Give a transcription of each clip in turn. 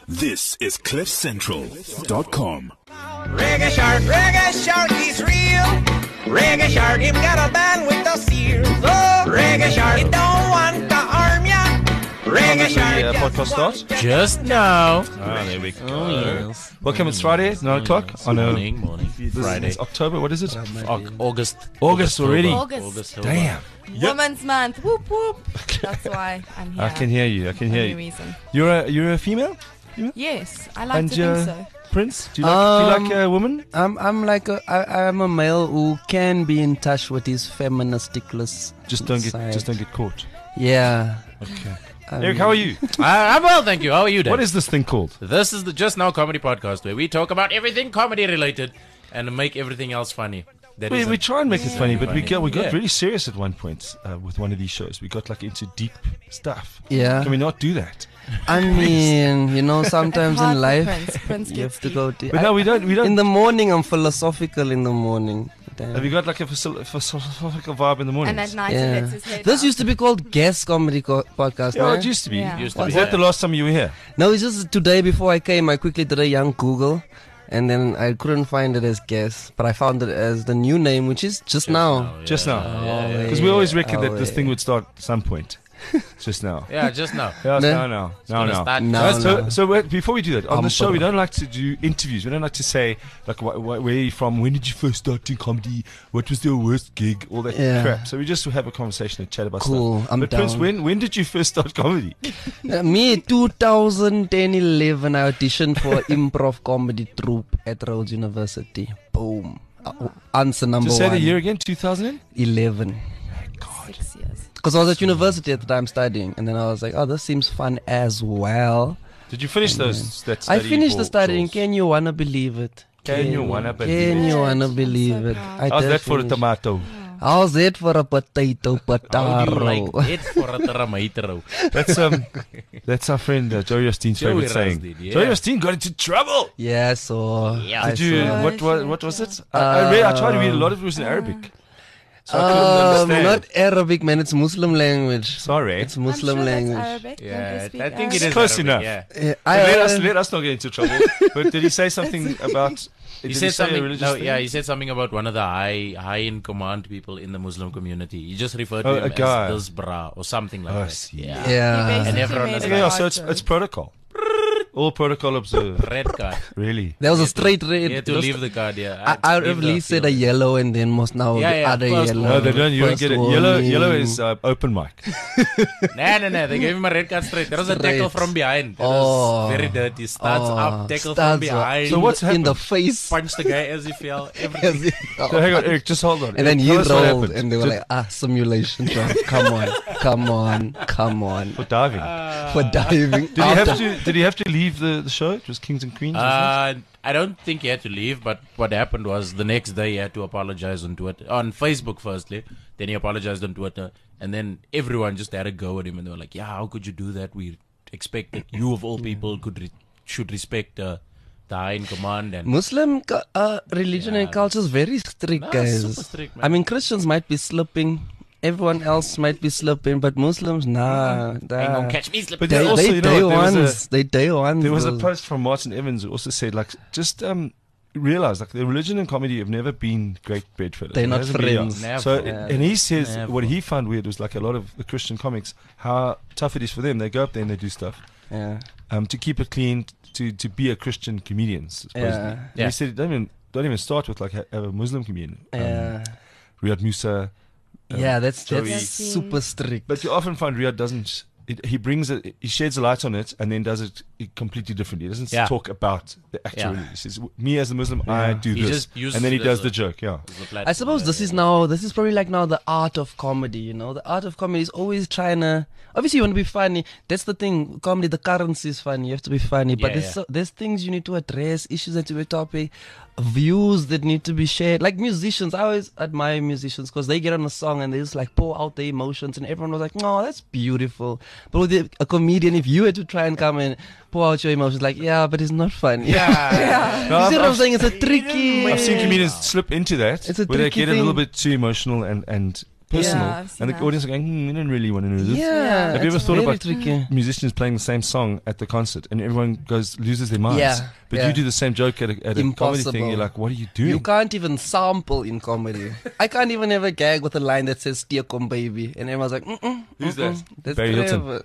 This is CliffCentral.com. Reggae shark, he's real. Reggae shark, him got a band with the seals. Oh, reggae shark, he don't want to harm ya. Reggae shark, podcast start? Just now. Ah, there we go. Oh, yes. Welcome, it's Friday, 9 o'clock. Morning. Friday. It's October, what is it? August already. August. Damn. Women's Month. Whoop whoop. That's why I'm here. I can hear you. Only reason. You're a female? Yes, I like to think so. Prince? Do you like a woman? I'm like I'm a male who can be in touch with his feministicless Just don't side. get caught. Yeah. Okay. Eric, how are you? I'm well, thank you. How are you, Dan? What is this thing called? This is the Just Now Comedy Podcast, where we talk about everything comedy related and make everything else funny. We try and make it funny, but we got Yeah. really serious at one point with one of these shows. We got like into deep stuff. Yeah. Can we not do that? I mean, sometimes Hard in for life Prince you have gets to deep. go deep. But no, we don't. In the morning, I'm philosophical in the morning. Damn. Have you got like a philosophical vibe in the morning? And at night Yeah. he lets his head This out. used to be called Guest Comedy Podcast. Yeah, no? it used to be. Yeah. Used to Was be, that yeah. the last time you were here? No, it's just today before I came, I quickly did a young Google. And then I couldn't find it as Guest, but I found it as the new name, which is Just Now. Just now. Oh, Because we always reckon that this yeah. thing would start at some point. Just now. Yeah, just now. Yeah, No. now. Gonna start- No. So before we do that, on the show, we Humble. don't like to do interviews. We don't like to say, like, where are you from? When did you first start doing comedy? What was your worst gig? All that Yeah. crap. So we just have a conversation and chat about Cool, stuff. I'm But Prince, down. when did you first start comedy? Me, 2010-11, I auditioned for improv comedy troupe at Rhodes University. Boom. Answer number Just say one. the year again, 2000? 11. 6 years. Because I was at university at the time studying. And then I was like, oh, this seems fun as well. Did you finish that study? I finished the studying. Jules? Can you wanna believe it? Can you wanna believe Can it? you wanna I'm believe so it? proud. I How's did that for a finish. tomato? How's it for a potato? How do you like Potato. it for a tomato? That's our friend Joey Osteen's Joey favorite saying. Rasteen, yeah. Joey Osteen got into trouble. Yeah, so Yeah. I Did you? saw- What was it? I tried to read a lot of it was in Arabic. So I couldn't understand. not Arabic, man. It's Muslim language. Sorry. It's I'm Muslim sure language. That's Arabic. Yeah, Don't they speak I think it Arabic? is Close Arabic, enough. Yeah. Yeah, Let us not get into trouble. But did he say something about? He did said say a something. religious No, thing? yeah, he said something about one of the high in command people in the Muslim community. He just referred to Oh, him a guy. as this bra or something like Oh, I that. see. Yeah. Yeah. He And basically everyone made is it Yeah, hard so to- it's protocol. All protocol observed. Red card. Really? There was a You had to- straight You red. had to leave the card. Yeah. I Leave the really said a field. yellow and then must now Yeah, the yeah, other first yellow. No, they don't. You don't First get it. warning. Yellow is open mic. No. They gave him a red card straight. There was a Straight. tackle from behind. That Oh. was very dirty. Starts up, tackle from Studs behind. So what's in the happened? face. Punch the guy as he fell. Everything. So hang on, Eric. Just hold on. And then Tell he us what rolled, happened. and they were Just like, simulation job. Come on. for diving. For diving. Did he have to leave the show? It was Kings and Queens. wasn't I don't think he had to leave, but what happened was the next day he had to apologize on Twitter, on Facebook firstly. Then he apologized on Twitter, and then everyone just had a go at him, and they were like, "Yeah, how could you do that? We expect that you of all people should respect the high in command." And Muslim religion and culture is very strict, Nah, guys. super strict, man. I mean, Christians might be slipping. Everyone else might be slipping, but Muslims, nah. ain't gonna catch me slipping. But then also, They you know day what, ones. They day ones. there was a those. post from Martin Evans who also said, like, just realize, like, the religion and comedy have never been great bedfellows. They're It not hasn't been, friends. Never. So, Yeah. and he says Never. what he found weird was like a lot of the Christian comics, how tough it is for them. They go up there and they do stuff Yeah. to keep it clean, to be a Christian comedian. Supposedly. Yeah. And Yeah. he said, don't even start with like have a Muslim comedian. Yeah. Riyad Musa. Yeah, that's Joey. super strict. But you often find Riyad doesn't. He brings it. He sheds a light on it, and then does it completely differently. He doesn't Yeah. talk about the actual. Yeah. release. He says, "Me as a Muslim, I do He this," just uses and then he it does as the a- joke. Yeah. I suppose this is probably like now the art of comedy, you know. The art of comedy is always trying to, obviously you want to be funny. That's the thing. Comedy, the currency is funny. You have to be funny. But Yeah, there's things you need to address, issues that you topic, views that need to be shared. Like musicians, I always admire musicians because they get on a song and they just like pour out their emotions and everyone was like, no, that's beautiful. But with a comedian, if you had to try and come and pour out your emotions, like, yeah, but it's not funny. Yeah. No, You see what I'm I've- saying? It's a tricky. I've seen comedians slip into that, It's a where they tricky get a little thing. bit too emotional and personal, Yeah, I've seen and the that. audience are going, we don't really want to know this. Yeah. Have you ever it's thought very about tricky. musicians playing the same song at the concert and everyone loses their minds? Yeah, But yeah. you do the same joke at a comedy thing. Impossible. You're like, what are you doing? You can't even sample in comedy. I can't even have a gag with a line that says "Steakom baby," and everyone's like, Who's that? That's Barry Hilton. Trevor.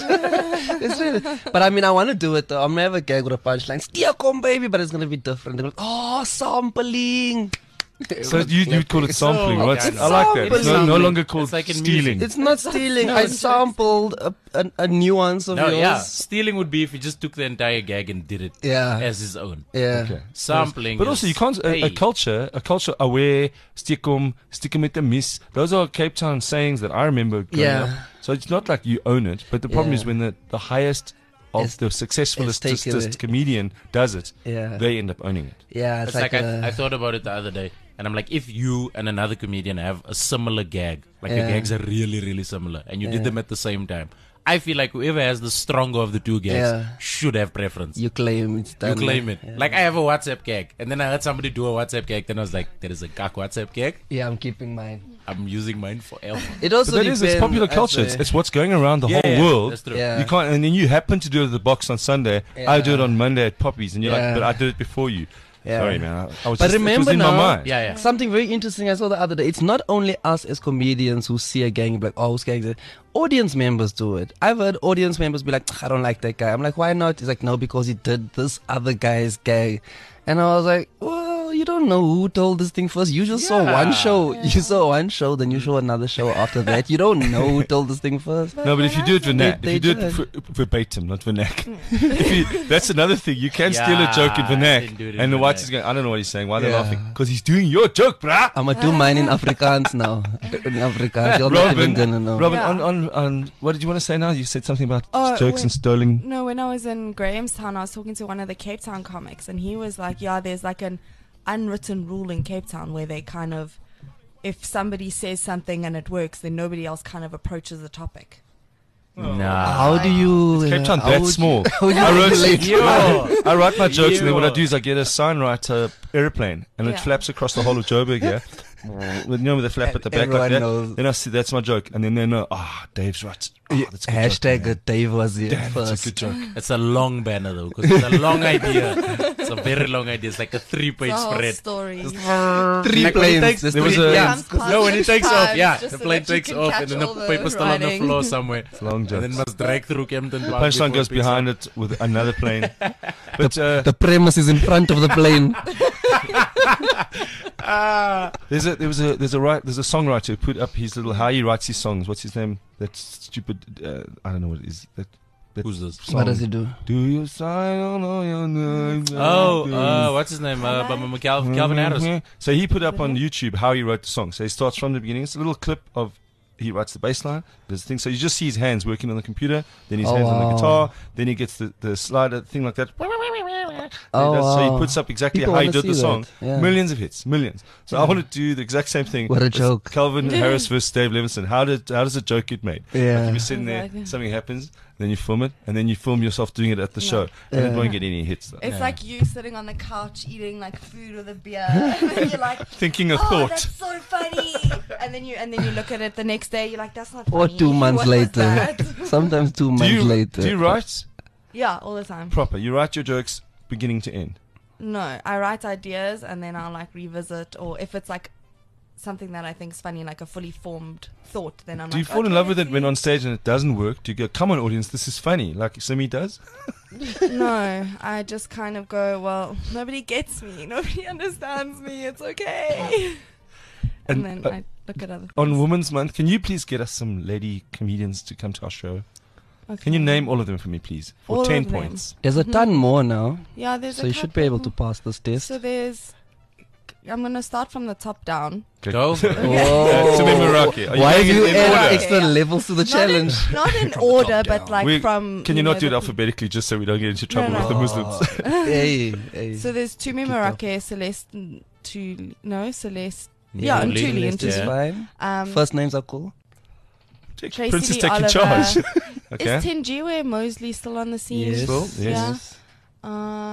It's really, but I mean, I want to do it though. I'm gonna have a gag with a punchline, "Steakom baby," but it's gonna be different. They're like, oh, sampling. So you call it sampling, right? It's I like that. It's no sampling. longer called It's like in stealing. music. It's not stealing. I sampled a nuance of No, yours. yeah. Stealing would be if he just took the entire gag and did it Yeah. as his own. Yeah. Okay. Sampling. But also, is- you can't. A Hey. culture aware, stick 'em with the miss. Those are Cape Town sayings that I remember growing Yeah. up. So it's not like you own it, but the problem Yeah. is when the highest of It's- the it's successfulest taken comedian does it, Yeah. they end up owning it. Yeah. It's like I thought about it the other day, and I'm like, if you and another comedian have a similar gag, like your Yeah. gags are really, really similar, and you did Yeah. them at the same time, I feel like whoever has the stronger of the two gags Yeah. should have preference. you claim it's You done. claim it. Yeah. Like I have a WhatsApp gag, and then I heard somebody do a WhatsApp gag, then I was like, there is a gag WhatsApp gag. Yeah, I'm keeping mine. I'm using mine forever. It also But that is, depends. it's popular I'd culture. say. It's what's going around the Yeah, whole yeah, world. that's true. Yeah. You can't, and then you happen to do it at the box on Sunday. I Yeah. do it on Monday at Poppy's, and you're Yeah. like, but I did it before you. Yeah. Sorry, man. I was But just, it remember was in now, my mind. Yeah, yeah. Something very interesting I saw the other day. It's not only us as comedians who see a gang and be like, oh, who's gang? is it?" Audience members do it. I've heard audience members be like, I don't like that guy. I'm like, why not? He's like, no, because he did this other guy's gag. And I was like, well, you don't know who told this thing first. You just saw one show. You saw one show, then you show another show after that. You don't know who told this thing first. No, but if you do it vernac, They if you do judge. it verbatim, not vernac, that's another thing. You can steal a joke in Yeah, I vernac, didn't do it in and the whites vernac. is going, I don't know what he's saying. Why they're Yeah. laughing? Because he's doing your joke, bruh. I'm gonna do mine in Afrikaans now. In Afrikaans, you're not even gonna know. Robin, Yeah. on what did you want to say now? You said something about Oh, jokes and stealing. No, when I was in Grahamstown, I was talking to one of the Cape Town comics, and he was like, yeah, there's like an unwritten rule in Cape Town where they kind of, if somebody says something and it works, then nobody else kind of approaches the topic. Nah. How do you? Cape Town how that would small. you I wrote, relate? I write my jokes, and then what I Yo. do is I get a signwriter airplane, and it Yeah. flaps across the whole of Joburg here. With, you know, with the flap at the back like Everyone that. knows. Then I see that's my joke, and then they know, Dave's right. Oh, that's a good joke, Hashtag man. Dave was here Damn, that's first. a good joke. It's a long banner though, because it's a long idea. It's a very long idea. It's like a 3-page The whole spread. story. Three Like when it planes. takes- There's there was three- a- yeah. No, when it takes off, yeah, Just the so plane that you takes can off, catch and then the all the paper's still on the writing. floor somewhere. Long And jokes. then must drag through Kempton Park. Punchline before goes it picks behind up. it with another plane. But The premise is in front of the plane. there's a songwriter who put up his little how he writes his songs. What's his name? That stupid. I don't know what it is. That Who's this? song. What does he do? Do you sign on all your name? Oh, what's his name? Calvin Harris. So he put up on YouTube how he wrote the song. So he starts from the beginning. It's a little clip of he writes the bass line. There's the thing. So you just see his hands working on the computer, then his Oh, hands on the wow. guitar, then he gets the slider thing like that. Oh, So he wow. puts up exactly People how he wanna did the see song. that. Yeah. Millions of hits, millions. So I want to do the exact same thing. What a with joke. Calvin Harris versus Dave Levinson. How does a joke get made? Yeah. Like you're sitting there, Exactly. something happens, then you film it, and then you film yourself doing it at the show, and it Yeah. won't get any hits. Though. It's like you sitting on the couch eating like food with a beer, and then you're like, Thinking a "Oh, thought. that's so funny!" and then you look at it the next day, you're like, "That's not Or funny." 2 months What was later. that? Sometimes 2 Do months you, later. do you write Yeah, all the time. proper? You write your jokes beginning to end. No, I write ideas and then I'll like revisit, or if it's like something that I think is funny, like a fully formed thought, then I'm Do you like, fall in okay, love with it let's when see. on stage and it doesn't work? Do you go, come on, audience, this is funny, like Simi does? No, I just kind of go, well, nobody gets me, nobody understands me, it's okay. And then I look at other things. On Women's Month, can you please get us some lady comedians to come to our show? Okay. Can you name all of them for me, please? For All 10 of them. points. There's a ton more now. Yeah, there's So a you should be able to couple. pass this test. So there's, I'm gonna start from the top down. Go. Simi Meraki. Are Why have going you in added order? extra levels to the challenge? Not in order, but like We- from. Can you not know, do it the- alphabetically just so we don't get into trouble no. with the Muslims? hey, hey. So there's Tumi Kick off. Marake, Celeste, Celeste. Yeah, Yeah, and Lee. Tuli and It's Yeah. fine. Um, First names are cool. Tracy Princess Lee taking Oliver. charge. Okay. Is Tenjiwe Mosley still on the scene? Yes. Still? Yes. Yeah.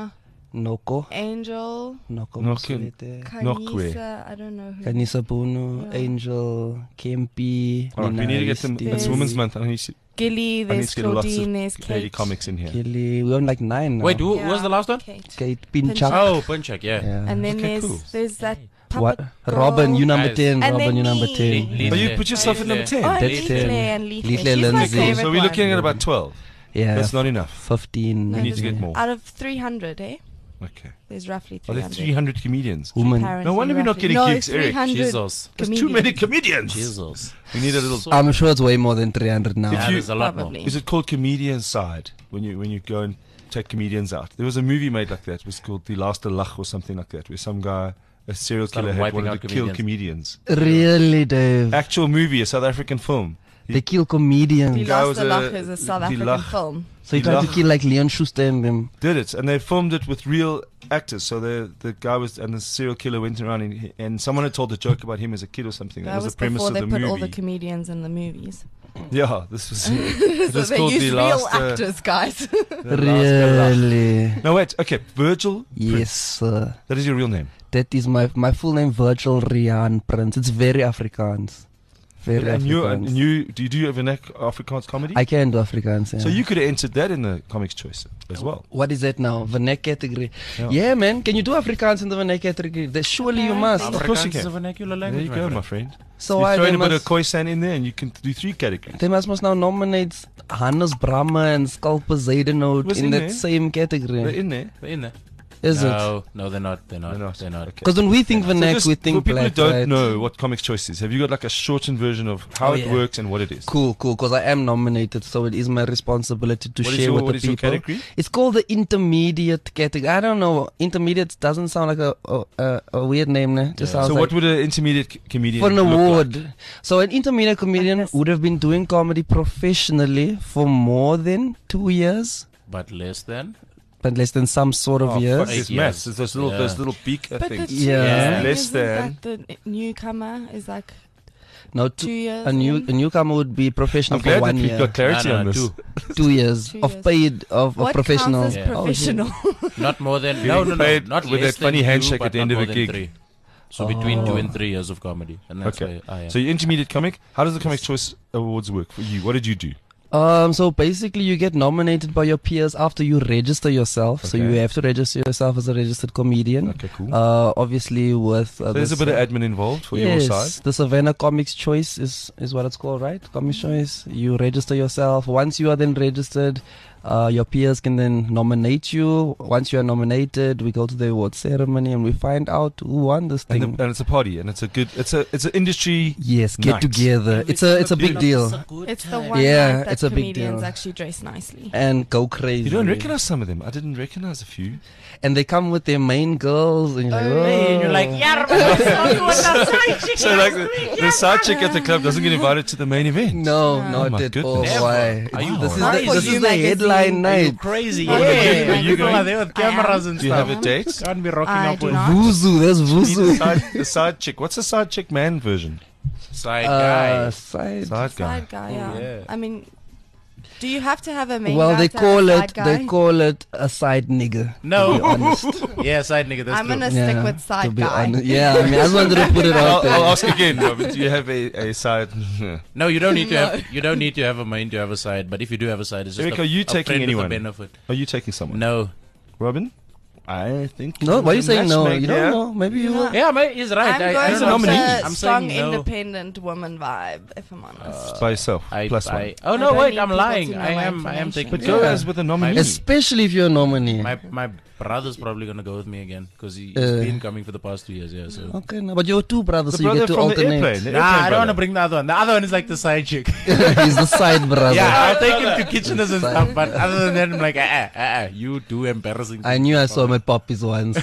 Noko. Angel, Noko Noko. Mosolete. Nokwe. Kanisa, I don't know who. Kanisa Bunu, Yeah. Angel, Kempi, All right, we need to get them. Nina It's There's- Women's Month. I need to Gilly, I need there's to get lots Claudine, of there's lady Kate. comics in here. Kelly. We're on like 9 now. Wait, who was the last one? Kate. Kate Pinchak. Oh, Punchak, yeah. Yeah. And then Okay, there's cool. there's that What? puppet girl. Robin, you number Guys. 10. And Robin, then you number me. 10. Lee- Oh, you Yeah. put yourself at number Oh, 10. and That's Leafle 10. and Leafle. Leafle She's my Lindsay. favorite So we're looking one. at about 12. Yeah. That's not enough. 15. No, We need to there's- get more. Out of 300, eh? Okay. There's roughly Are there 300. 300 comedians? Woman. Apparently, No wonder we're not roughly. getting no, gigs, Eric. 300 Jesus. There's too many comedians. comedians. Jesus. We need a little. I'm sure it's way more than 300 now. Yeah, you- there's a lot more. Probably. Is it called Comedian Side when you go and take comedians out? There was a movie made like that. It was called The Last Lach or something like that, where some guy, a serial Started killer, had wiping wanted out to kill comedians. comedians. Really, Dave? Actual movie, a South African film. They kill comedians. The guy Last was Lach a- is a South Die African Lach. film. So he tried to Lach. kill like Leon Schuster and them. Did it, and they filmed it with real actors. So the guy was, and the serial killer went around, and someone had told a joke about him as a kid or something. That, That was was the premise before of they the put movie. all the comedians in the movies. Yeah, this was. It So was they called use The real Last. actors, guys. The Last Lach. Really? No, wait. Okay, Virgil. Yes, Prince. sir. That is your real name. That is my full name, Virgil Rian Prince. It's very Afrikaans. Very And Afrikaans. do you do Afrikaans comedy? I can do Afrikaans. Yeah. So you could have entered that in the Comics Choice as well. What is that now? Vernac category. Yeah. Yeah, man. Can you do Afrikaans in the Vernac category? Surely you must. Of course you Afrikaans is can. a vernacular There language. you go, my friend. So you why throw they in a bit of must, Khoisan in there, and you can do 3 categories. they must now nominate Hannes Brahma and Sculper Zaidenote Was in in that there. same They're category. in there. They're in there. Is it? No, they're not. They're not. They're not. They're not. Okay. Because when we think So Vernac, just we for think people who black, don't right? know what Comics Choice is, have you got like a shortened version of how Oh, it yeah. works and what it is? Cool. Because I am nominated, so it is my responsibility to What is share your, with what the is your people. category? It's called the intermediate category. I don't know. Intermediate doesn't sound like a weird name. Ne? Just Yeah. sounds So like what would an intermediate comedian for an look award. like? So an intermediate comedian Like this. would have been doing comedy professionally for more than 2 years, But less than. but less than some sort of Oh, fuck, years. there's 8 maths. years. There's those Yeah. little beak But the things. 2 Yeah. years thing Less isn't than. that the newcomer is like No, 2 years. a in? newcomer would be professional I'm for glad 1 that we've year, got clarity No, on this. 2 years 2 of years. paid of What professional. counts as Yeah. professional? Not more than. Getting No. paid Not with less that funny than handshake two, at the but end not of more a than gig. 3. So between Oh. 2 and 3 years of comedy, and that's Okay. where I am. So your intermediate comic, how does the Comics Choice Awards work for you? What did you do? So basically, you get nominated by your peers after you register yourself. So Okay. you have to register yourself as a registered comedian. Okay, cool. Obviously, with So there's a bit of admin involved for your yes, side. the Savannah Comics Choice is what it's called, right? Comics Choice. You register yourself. Once you are then registered, your peers can then nominate you. Once you are nominated, we go to the award ceremony and we find out who won this thing. And it's a party, and it's an industry. Yes, get Night. together. It's a big deal. It's the one Yeah, night that it's a big comedians deal. actually dress nicely. And go crazy. You don't recognize some of them. I didn't recognize a few. And they come with their main girls, and you're like, Oh, And you're like, "Oh." yeah, So like the side chick at the club doesn't get invited to the main event. No, Oh not my at all. goodness. Why? Are you This is crazy? the, this For you is the magazine. headline Are you night. crazy? Are Yeah, you people going? are there with cameras and Do you stuff. have a date? Can't be rocking I up do with not. Vuzu, that's Need the Vuzu. the side chick. What's the side chick man version? side guy. Side. Side guy. Side guy, yeah. yeah. I mean, do you have to have a main Well, guy they to have a call side it guy? a side nigger. To be No. honest. Yeah, side nigga. That's I'm true. gonna stick with side to be guy. honest. Yeah, I mean, I just wanted to put it out I'll there. ask again, Robert. Do you have a side? No, you don't need to have. You don't need to have a main to have a side. But if you do have a side, it's just Eric, a, are you a taking friend with anyone? a benefit. Are you taking someone? No. Robin? I think. No, why are you there's a saying no? matchmaker You don't here. know. Maybe you Yeah. will. Yeah, mate, he's right. I'm I going He's a with nominee. the I'm strong, saying no. independent woman vibe, if I'm honest. By yourself. Plus one. Oh no, don't wait, need I'm people lying. to know I my am information. taking. But go Yeah. as with a nominee. Especially if you're a nominee. My brother's probably gonna go with me again because he's Uh. been coming for the past 2 years. Yeah, so. Okay, no, but you're two brothers, the so you brother get to from the alternate. airplane. The Nah, I airplane don't want to brother. bring the other one. The other one is like the side chick. He's the side brother. Yeah, I'll take him to kitcheners and Side. stuff. But other than that, I'm like, you do embarrassing. I knew I saw my puppies once.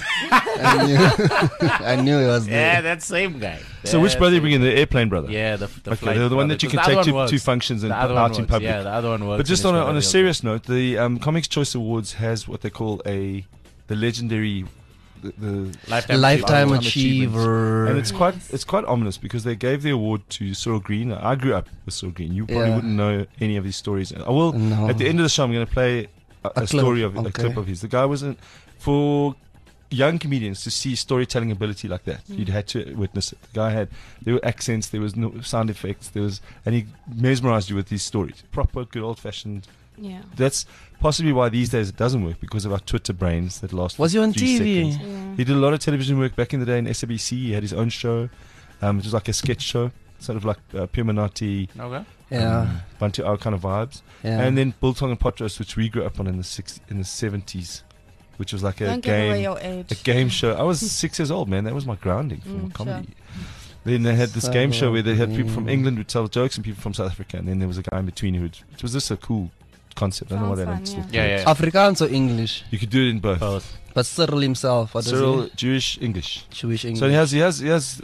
I knew it was Yeah, there. that same guy. So which That brother you same- bring in? The airplane brother? Yeah, the Okay, flight the one brother, that you 'cause can the other take one to works. functions and The other out one in works. public. Yeah, the other one works. But just and on it's a got serious note, the Comics Choice Awards has what they call the legendary the Lifetime Achiever. achiever. and it's quite ominous because they gave the award to Cyril Green. I grew up with Cyril Green. You probably Yeah. wouldn't know any of these stories. I will No. at the end of the show. I'm going to play A story clip, of a okay. clip of his. The guy wasn't for young comedians to see storytelling ability like that. You'd had to witness it. The guy there were accents, there was no sound effects, and he mesmerized you with these stories. Proper, good old fashioned. Yeah. That's possibly why these days it doesn't work, because of our Twitter brains that last. Was he on 3 TV? seconds. Yeah. He did a lot of television work back in the day in SABC. He had his own show. It was like a sketch show, sort of like Pure Minotti, Okay. Yeah. Bantu Au kind of vibes. Yeah. And then Biltong and Potros, which we grew up on in the 70s, which was like a Don't give away game, your age. a game show. I was 6 years old, man. That was my grounding for Mm, comedy. Then they had this So game show where they had people lovely. from England who'd tell jokes and people from South Africa, and then there was a guy in between which was just a cool concept. I don't know why they don't Sounds still fun, do yeah. it. Yeah. Afrikaans or English? You could do it in both. Both. But Cyril himself, what does Cyril, he? Jewish, English. Jewish English. So he has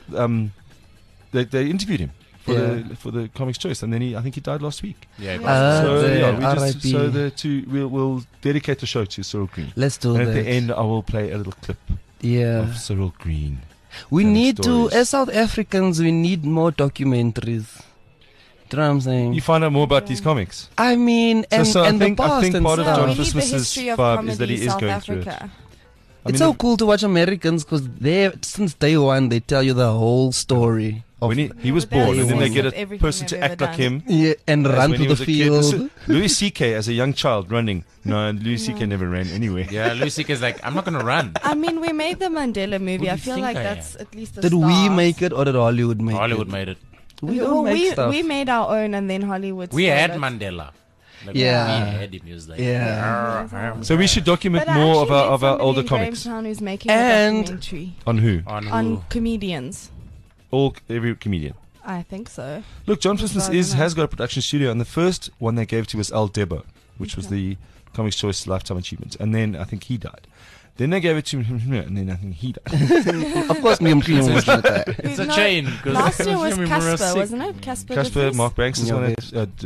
they interviewed him for the Comics Choice, and then I think he died last week. Yeah. Yeah. both. So the yeah, R.I.P. so the two we'll dedicate the show to Cyril Green. Let's do And that. at the end, I will play a little clip Yeah. of Cyril Green. We telling need to, stories. as South Africans, we need more documentaries. Do you know what I'm saying? You find out more about these comics. I mean, and, So and I think the past and part of Yeah, John we need the Christmas's history of vibe is that he comedy is South going through it. Africa. I it's mean, so cool to watch Americans because they, since day one, they tell you the whole story. Of, when he was but they're born, and then they obsessed get with a everything person they've to act ever like done. him. yeah, and as run when to he the was a kid. This field. is Louis C.K. as a young child running. No, Louis C.K. never ran anywhere. Yeah, Louis C.K. is like, I'm not gonna run. I mean, we made the Mandela movie. Who do I you feel think like I that's at least the Did we start. make it or did Hollywood make Hollywood it? made it. We Well, don't make stuff. we made our own, and then Hollywood. We stole had it. Mandela. Like, Yeah. We had him. He was like, Yeah. So we should document But I more of actually met our somebody older in comics. Grahamstown who's making And- a documentary On who? on comedians. Every comedian. I think so. Look, John Christmas I don't know. has got a production studio, and the first one they gave to was Al Debo, which was the Comics Choice Lifetime Achievement, and then I think he died. Then they gave it to him, and then I think he died. Of course, me and Cleo was like that. It's a No, chain. 'cause Last year I was remember I was Casper, sick. wasn't it? Casper. Casper, Disease? Mark Banks is Yeah, one.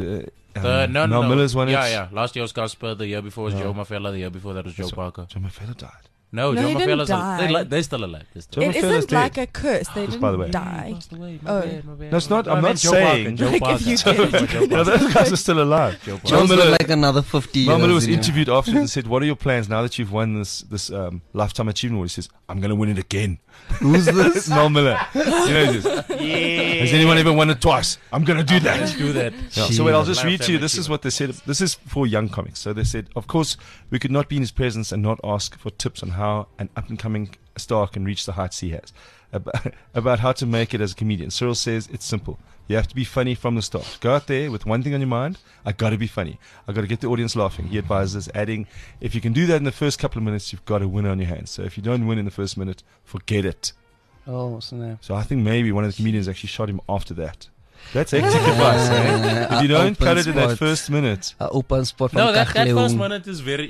No, Mel Miller's one. Yeah. Last year was Casper. The year before was Yeah. Joe Mafela. The year before that was Joe Parker. John Mafela died. No, No, Joe he didn't Mafela's die. they're still alive. They're still Joe It Mafela's isn't dead. like a curse. They Just didn't by the way. die. Oh. No, it's not. I'm not Joe saying- Parker. Joe Like, Parker. if you did. Joe No, Parker. those guys are still alive. Joe Parker. Mel John's got Miller, like another 50 years. Mel Miller was in him. interviewed afterwards and said, "What are your plans now that you've won this Lifetime Achievement Award?" He says, "I'm going to win it again." Who's this? Mel Miller. You know, he says, has anyone ever won it twice? I'm going to do that. Let's do that. Yeah, so wait, I'll just Lifetime read to you. This is achievement. what they said. This is for young comics. So they said, of course, we could not be in his presence and not ask for tips on how an up-and-coming star can reach the heights he has. About how to make it as a comedian. Cyril says it's simple. You have to be funny from the start. Go out there with one thing on your mind. I got to be funny. I got to get the audience laughing. He advises, adding, if you can do that in the first couple of minutes, you've got a winner on your hands. So if you don't win in the first minute, forget it. Oh, snap. So I think maybe one of the comedians actually shot him after that. That's hectic advice, eh? If you don't cut it in that first minute. Open spot from No, that first Kagliung. minute is very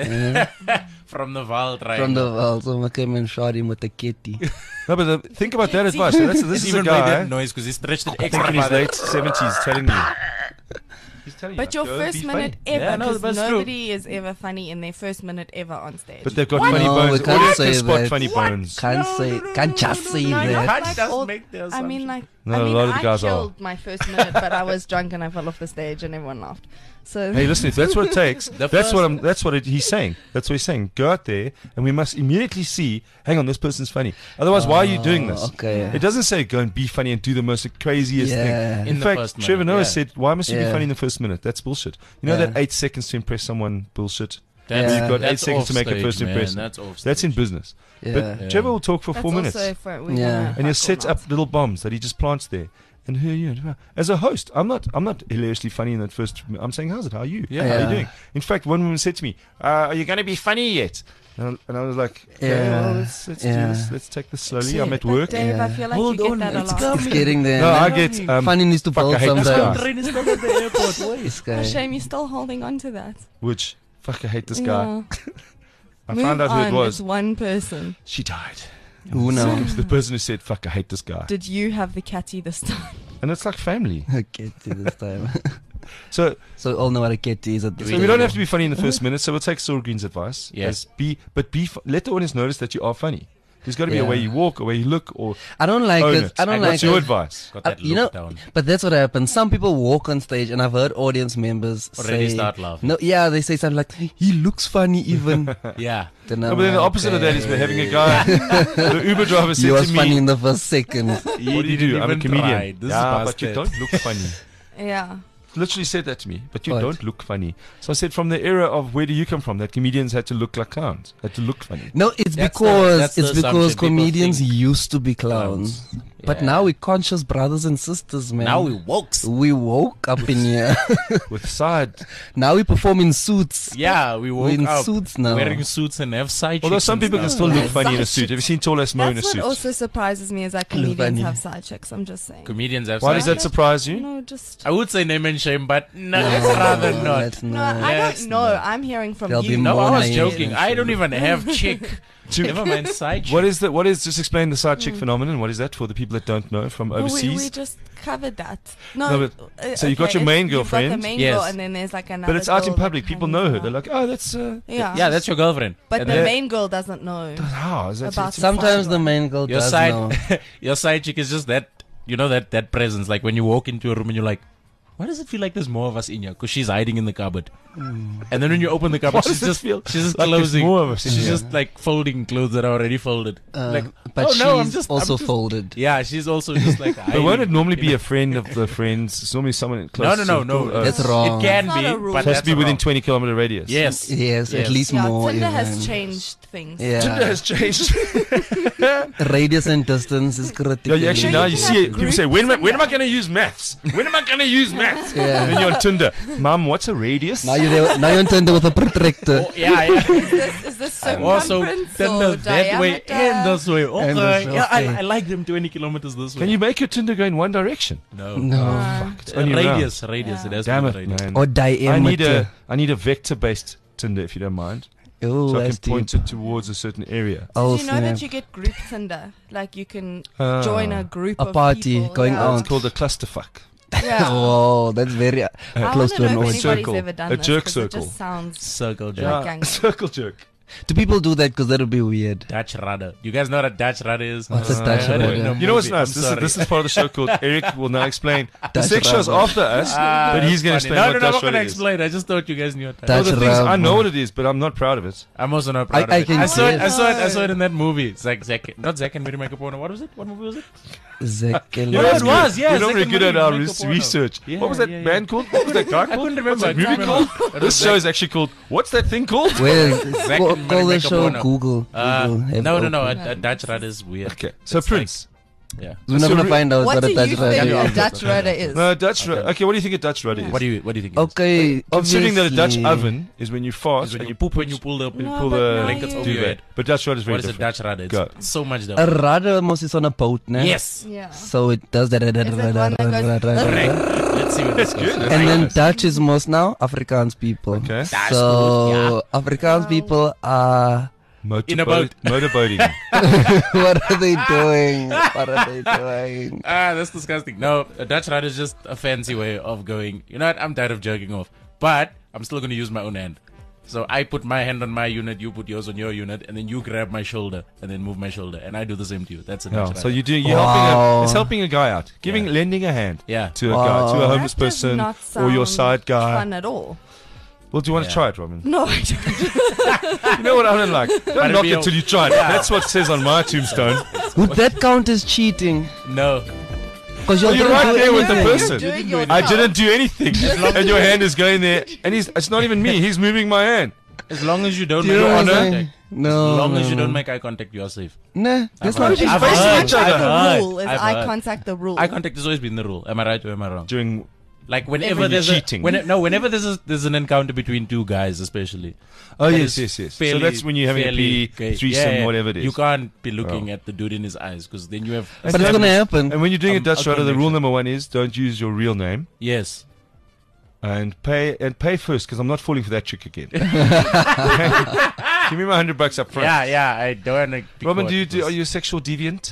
from the Val triangle. From the world, so I came and shot him with a kitty. No, but think about that advice. So this He is a even made guy that noise because he stretched it I think extra in his far. late 70s telling you. He's telling But you, your go first be minute funny. ever, Yeah, no, because that's true. nobody is ever funny in their first minute ever on stage. But they've got What? funny No, bones. we can't Audience say can spot that. funny bones. Can't just say no, that. not Can't like just all- make the I mean, like, No, I a mean, lot of the I guys are. killed my first minute, but I was drunk and I fell off the stage and everyone laughed. So Hey, listen, if that's what it takes, The that's first- what he's saying. That's what he's saying. Go out there and we must immediately see, hang on, this person's funny. Otherwise, why are you doing this? Okay. It doesn't say go and be funny and do the most craziest Yeah. thing. In In the fact, first Trevor minute, Noah yeah. said, why must you be Yeah. funny in the first minute? That's bullshit. You know Yeah. that 8 seconds to impress someone bullshit? That's, Yeah. You've got 8 that's seconds to make a offstage, first man. impression. That's off. That's in business. Yeah. But Trevor will talk for that's 4 minutes. also for we're Yeah. gonna And he'll fuck set or up not. little bombs that he just plants there. And who are you? As a host, I'm not hilariously funny in that first. I'm saying, how's it? How are you? Yeah. How are Yeah. you doing? In fact, one woman said to me, "Are you going to be funny yet?" And I was like, "Okay, Yeah. well, let's do Yeah. this. Let's take this slowly. See, I'm at But work." Dave, I Yeah. feel like Hold you get on, that a it's lot. coming. It's getting there. No, man. I get Funny needs to fuck, build I hate some this time. guy. Train is still at the airport. Wait. This Oh, guy. shame you're still holding on to that. which fuck. I hate this guy. Yeah. I Move found out who on, it was. It's one person. She died. Who now? It was the person who said, "Fuck, I hate this guy," Did you have the catty this time? and it's like family. Okay, to this time. So So we all know what a kitty is at this So time. we don't have to be funny in the first minute. So we'll take Cyril Green's advice. Yeah. Let the audience notice that you are funny. There's got to be a Yeah. way you walk, a way you look, or I don't like own it. it. I don't And like what's your it. advice? Got that You look know, down. but that's what happens. Some people walk on stage, and I've heard audience members Already say, start laughing. No, yeah, they say something like, "He looks funny," even. Yeah. Then No, I'm but then the like, opposite of that is okay. we're having a guy. The Uber driver He said was to funny me, in the first second. "What do you didn't do? I'm a even comedian." try. This is Yeah, but you bastard. don't look funny. Yeah. Literally said that to me, but you What? don't look funny. So I said, from the era of where do you come from? That comedians had to look like clowns, had to look funny. No, it's That's because the it's because assumption. People comedians think used to be clowns, but Yeah. now we're conscious brothers and sisters, man. Now we wokes. we woke up in here. With side, Now we perform in suits. Yeah, we woke We're in up suits now. wearing suits and have side although chicks some and people can stuff. still look Yes. funny in a Side suit. Have you seen Tall Mo in a That's what suit? also surprises me is that Look comedians funny. have side chicks. I'm just saying. Comedians have Why side does that chicks. surprise you? No, just. I would say name and shame, but no, let's rather not. Let's No, not. I Let's don't know. not. I'm hearing from There'll you. be No, more I was names joking. and I shit. don't even have chick. Never mind side chick. What is, just explain the side chick phenomenon. What is that for the people that don't know from Well, overseas? we just covered that. No, so you got your okay, main you've got the girlfriend. main Yes. girl, and then there's like another. But it's out in girl public. that People hangs know her. out. They're like, oh, that's, yeah. Yeah, that's your girlfriend. But And the then main girl doesn't know. how is that? About it's- Sometimes the main girl your does side, know. your side chick is just that. You know that presence. Like when you walk into a room and you're like, why does it feel like there's more of us in here? Because she's hiding in the cupboard. And then when you open the cupboard, Why she's does it feel just like there's closing. more of us in She's here? just like folding clothes that are already folded. Like, But oh she's no, I'm just also I'm just, folded. Yeah, she's also just like. But won't it hiding normally in be a- a friend of the friends? It's normally someone No, close. no. That's wrong. It can That's not be, a rule. but It has that's to be within wrong. 20-kilometer radius. Yes. Yes, at Yes. least Yeah, more. Tinder has even. changed things. Yeah. Tinder has changed. Radius and distance is Yeah, critical. you actually No, now you you can see have it. People say, group when am I Tinder. going to use maths? When am I going to use maths? Yeah. And then you're on Tinder. Mom, what's a radius? Now you're on Tinder with a protractor. Oh, yeah. Is this Also, circumference Tinder or that way diameter? and this way. Okay. And this way, Yeah, okay. I like them 20 kilometers this way. Can you make your Tinder go in one direction? No. No. It's only Radius. Yeah. It has Damn to it, be radius. man. Or diameter. I need a vector-based Tinder, if you don't mind, Oh, so I can that's deep. point it towards a certain area. Oh, Did you know snap. that you get group Tinder? Like you can Ah. join a group A of party people. going yeah. on. It's called a clusterfuck. Yeah. Oh, that's very I close wanna to know an if audience. anybody's Circle. ever done A this, jerk 'cause circle. It just sounds Circle jerk. Yeah. gang. Circle jerk. Do people do that? Because that would be weird. Dutch rudder. You guys know what a Dutch rudder is? What's a I Dutch heard it rudder? in a You know what's movie. nice? I'm This sorry. is part of the show called Eric will now explain. The Dutch sex show's rubber. after us, but he's going to Funny. explain No, what I'm Dutch not going to rudder is. explain. I just thought you guys knew what No, Dutch the thing is, I rubber. know what it is, but I'm not proud of it. I'm also not proud I of it. can I saw it. see I it. saw it. I saw it in that movie. Not Zack and Miri Microphone. What was it? What movie was it? Zack and You know Yeah, what's it good? was, yeah, We're not Zack very and good at Miri our Microphone. research. Yeah, What was that yeah, band called? What was that guy I called? couldn't remember. What's that movie I couldn't called? remember. It This was show is actually called. What's that thing called? Well, Zack call, and call the Miri show Microphone. Google. Google. Have No. open. A Dutch rudder is weird. Okay, so It's Prince. Yeah. We're not So going to re- find out What what do a you Dutch think rudder a is. Dutch rudder is? No, Dutch. Okay, what do you think a Dutch rudder is? What do you think? It is? Okay, Considering that a Dutch obviously- oven is when you fart Is when and you you poop when you pull the No, pull but the now blankets you- over your duvet. head. But Dutch rudder is very What is a different. Dutch rudder? Go. It's so much A different. rudder must is on a boat, ne? Yes. Yeah. So it does that. Is it one that goes- Let's see what this goes. And then Dutch is most now Afrikaans people. Okay. So Afrikaans Wow. people are. In a boat. Motorboating. What are they doing? What are they doing? That's disgusting. No, a Dutch rudder is just a fancy way of going, you know what, I'm tired of jerking off. But I'm still going to use my own hand. So I put my hand on my unit, you put yours on your unit, and then you grab my shoulder and then move my shoulder. And I do the same to you. That's a Dutch Yeah, rudder. so you're Wow. it's helping a guy out, Yeah. lending a hand Yeah. to a guy, to a Wow. homeless That does person not or your sound side guy. Fun at all. Well, do you want to Yeah. try it, Robin? No, I don't. You know what I don't like? Don't it'd knock be it a- till you try it. That's what it says on my tombstone. Would that count as cheating? No. Because Well, you're right there with the person. Do it I yourself. didn't do anything, and your hand is going there, and it's not even me. He's moving my hand. As long as you don't Do you make know eye what I'm contact. saying? No. As long as you no. don't make eye contact, you are safe. Nah, that's I've not heard- even I've facing heard- each other. I've The heard- rule is I've eye heard. contact. The rule. Eye contact has always been the rule. Am I right or am I wrong? During Like whenever When you're there's cheating. whenever there's an encounter between two guys, especially. oh that yes, is yes. So fairly- that's when you're having a fairly pee, gay. threesome, Yeah, whatever it is. You can't be looking Oh. at the dude in his eyes because then you have. And But it's then- going to happen. And when you're doing a I'm- Dutch I'll rudder, the convict rule you. number one is don't use your real name Yes. and pay first because I'm not falling for that trick again. Give me my $100 up front. Yeah. I don't. Wanna be Robin, caught are you because- a sexual deviant?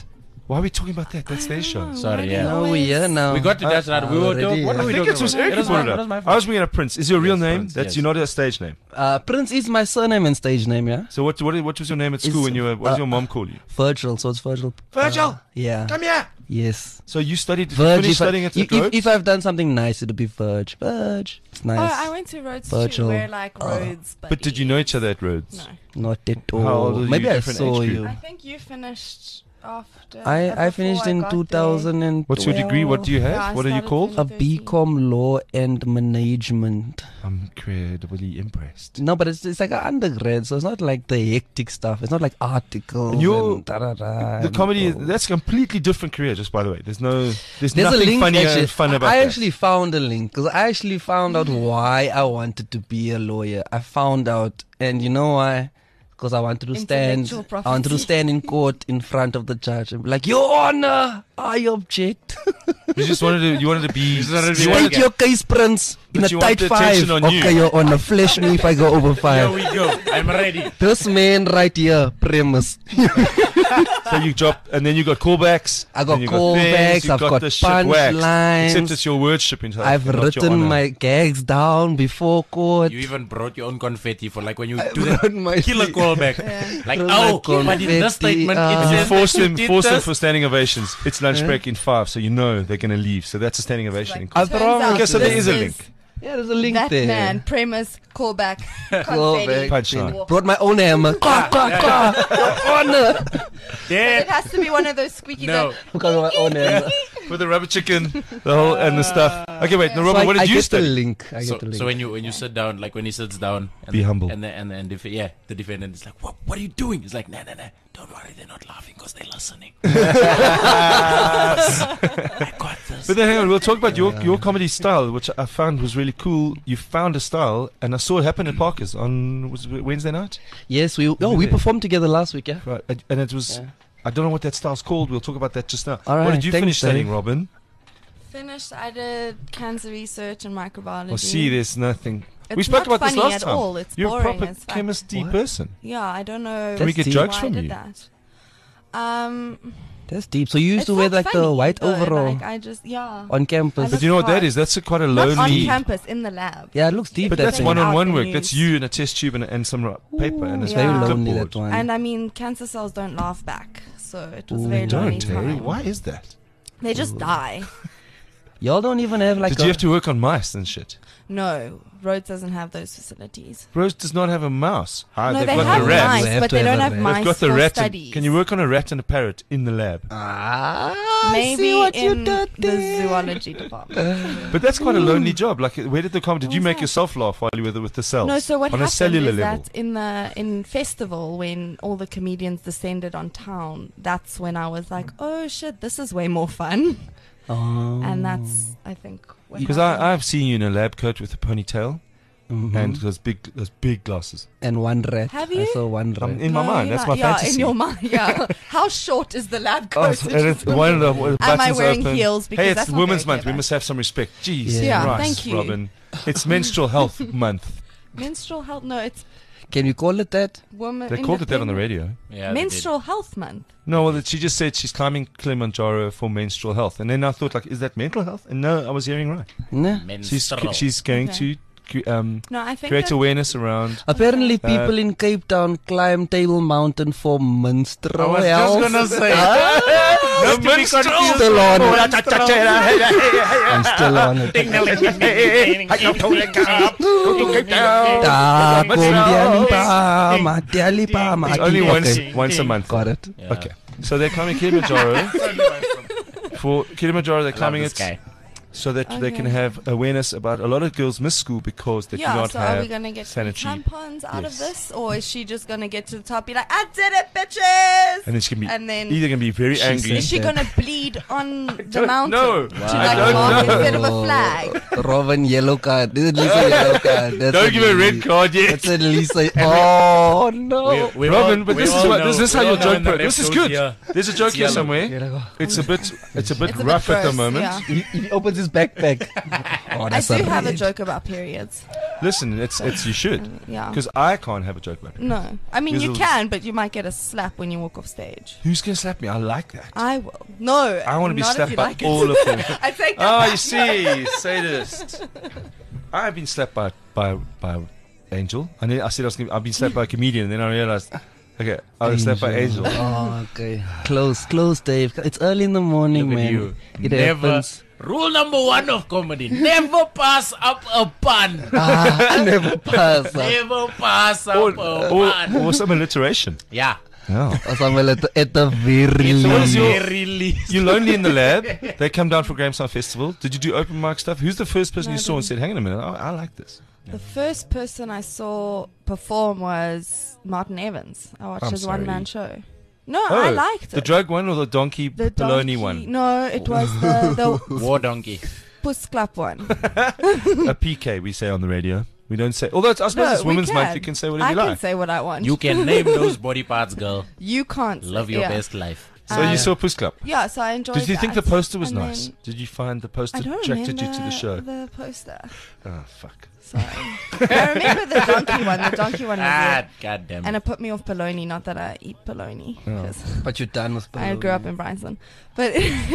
Why are we talking about that? That's their show. Sorry, yeah. No, we here now. We got to that right. We were already, talking. What yeah. were we I think talking it was about? Eric It who was brought my- it it was my up. fault. I was bringing up Prince. Is your real Yes, name? Prince, That's yes. you're not a stage name. Prince is my surname and stage name, yeah? So what was your name at school It's, when you were? What did your mom call you? Virgil, so it's Virgil. Virgil! Yeah. Come here. Yes. So you studied. Verge. Finished studying at If, Rhodes? if I've done something nice, it'll be Verge. Verge. It's nice. Oh, I went to Rhodes too. Virgil. We're like Rhodes, But did you know each other at Rhodes? No. Not at all. How old are you? Maybe I Different saw age you. group? I think you finished after. I before finished in got there. 2012. What's your degree? What do you have? Yeah, I what are you started called? in- A BCom Law and Management. I'm incredibly impressed. No, but it's like an undergrad, so it's not like the hectic stuff. It's not like articles. And you're- and da-da-da The and comedy, all. that's a completely different career, just by the way. There's There's a nothing link funny actually. and fun about I that. actually found a link because I actually found out why I wanted to be a lawyer. I found out, and you know why? Because I wanted to stand. Intellectual I wanted to property. stand in court in front of the judge and be like, "Your Honor, I object. You just wanted to be. You State your case, Prince, in But a you tight want the attention 5. on you. Okay, Your Honor, flash me if I go over 5. Here we go. I'm ready. This man right here, premise. So you dropped, and then you got callbacks. I got then you callbacks, things, you I've got the shit waxed. punchlines. Except it's your wordship in South I've Africa, not your written honor. my gags down before court. You even brought your own confetti for like when you I do brought that my killer callback. Like, Brought oh, my but in this confetti, statement, and it And you says force that you them, did force them this. for standing ovations. It's lunch break in 5, so you know they're going to leave. So that's a standing ovation. in I Turns promise. out Okay, so there this is a link. Yeah, there's a link That there. man, premise, callback, Callback. confetti. Punchline. Brought my own hammer. Quack, quack, quack. Your Honor. It has to be one of those squeaky. No. Because of my own hammer. With the rubber chicken, the whole and the stuff. Okay, wait, no, Robert, So what I did you get the study? link. I So, get the link. so when you sit down, like when he sits down, and Be humble. and the defendant is like, what are you doing? He's like, nah, don't worry, they're not laughing because they're listening. I got this. But then hang on, we'll talk about your comedy style, which I found was really cool. You found a style, and I saw it happen at Parker's on was it Wednesday night. Yes, we performed together last week, yeah? Right, and it was. Yeah. I don't know what that style's called. We'll talk about that just now. All What right, did you thanks, finish studying, Dave. Robin? Finished. I did cancer research and microbiology. Oh, see, there's nothing. It's we spoke not about this funny last at time. all. It's You're a boring proper as fuck. chemistry What? person. Yeah, I don't know. Can we get deep. jokes why from I did you? that. That's deep. So you used It's to wear not like the funny, white though, overall Like I just on campus. But you know what that is? That's quite a not on lonely. campus in the lab. Yeah, it looks deep. But that that's thing. one one-on-one out work. the That's news. you and a test tube and some paper and a It's Yeah. very lonely, clipboard. that one. And I mean, cancer cells don't laugh back, so it was Ooh. a very lonely Don't, Terry. time. Why is that? They just die. Y'all don't even have like Did you have to work on mice and shit? No, Rhodes doesn't have those facilities. Rose does not have a mouse. Ah, No, they've they got have the rat. mice, They have but to they have don't a have rat. mice They've got the for rat. studies. Can you work on a rat and a parrot in the lab? I Maybe see what you in did the there. zoology department. But that's quite a lonely job. Like, where did the comedy? Did you What was make that? yourself laugh while you were with the cells? No, so what on a happened cellular is level? that in festival when all the comedians descended on town, that's when I was like, oh shit, this is way more fun. Oh. And that's, I think, what Because happened. I've seen you in a lab coat with a ponytail Mhm. and those big glasses. and one rat. Have I you? saw one rat. In my No, mind, you're that's not- my fantasy. in your mind, yeah. How short is the lab Oh, coat? so- and it's one of the Am I buttons wearing open. heels? Because Hey, it's that's not Women's very Month. We clever. must have some respect. Jeez, Yeah. Christ, thank you. Robin. It's Menstrual Health Month. Menstrual health? No, it's Can you call it that? woman. They called it that on the radio. Yeah, they Menstrual Health Month. No, well, she just said she's climbing Kilimanjaro for menstrual health, and then I thought, like, is that mental health? And no, I was hearing right. Nah. did. She's Menstrual. going Okay. to No, I think create that- awareness around. Apparently, people in Cape Town climb Table Mountain for I menstrual was health. just gonna say. The to be menstrual- confused. Still on it. I'm still on it. Ta kumbialipa, matialipa, It's only mati- once a month. Got it. Yeah. Okay, so they're climbing Kilimanjaro. For Kilimanjaro, they're I love climbing this it guy. so that they can Okay. have awareness about a lot of girls miss school because they do Yeah, not so are we have gonna get sanitary. tampons out Yes. of this, or is she just gonna get to the top, be like, "I did it, bitches," And then she can be and then either going to be very She angry. is she that. gonna bleed on the don't mountain know. to Wow. like I don't mark know. instead of a flag? Robin yellow card. This is Lisa yellow card. That's Don't at give a red least- card yet. That's at least like, oh no. We Robin, all- but we this is all what know- this is we how all your know joke. when the This is ref good. goes here. There's a joke here yellow. somewhere. Here I go. It's a bit It's a bit rough at the gross, moment. yeah. He opens his backpack. Oh, I that's do have a red. joke about periods. Listen, it's you should. Yeah. Because I can't have a joke about it. No. I mean, Because you of- can, but you might get a slap when you walk off stage. Who's going to slap me? I like that. I will. No. I want to be not if slapped you by like it. all of them. I take that Oh, back. you see, sadist. I've been slapped by Angel. I said I've been slapped by a comedian, and then I realized, okay, I was slapped by Angel. Oh, okay. Close, Dave. It's early in the morning, Look at man. you. It Never. happens. Rule number 1 of comedy: never pass up a pun. Never pass up. Never pass up a pun. Or some alliteration. Yeah. Yeah. Somewhere at the very So what is least. your- Very least. You're lonely in the lab. They come down for Grahamstown Festival. Did you do open mic stuff? Who's the first person No, you I saw and didn't. said, hang on a minute, I like this? The first person I saw perform was Martin Evans. I watched I'm his sorry. one-man show. No, I liked it. The drug one or the donkey The baloney donkey- one? No, it was the War donkey. Puss Clap one. A PK, we say on the radio. We don't say, although I suppose No, it's we Women's Month, can. you can say whatever I you can like. say what I want. You can name those body parts, girl. You can't. Love say, your yeah. best life. So you saw Puss Club. Yeah, so I enjoyed. Did you think the that. poster was And nice? then- Did you find the poster I don't attracted you remember to the show? the poster. Oh, fuck. Sorry. I remember the donkey one. The donkey one was weird. God damn And it. it put me off bologna. Not that I eat bologna, Oh. because But you're done with I grew up in Bryanston. But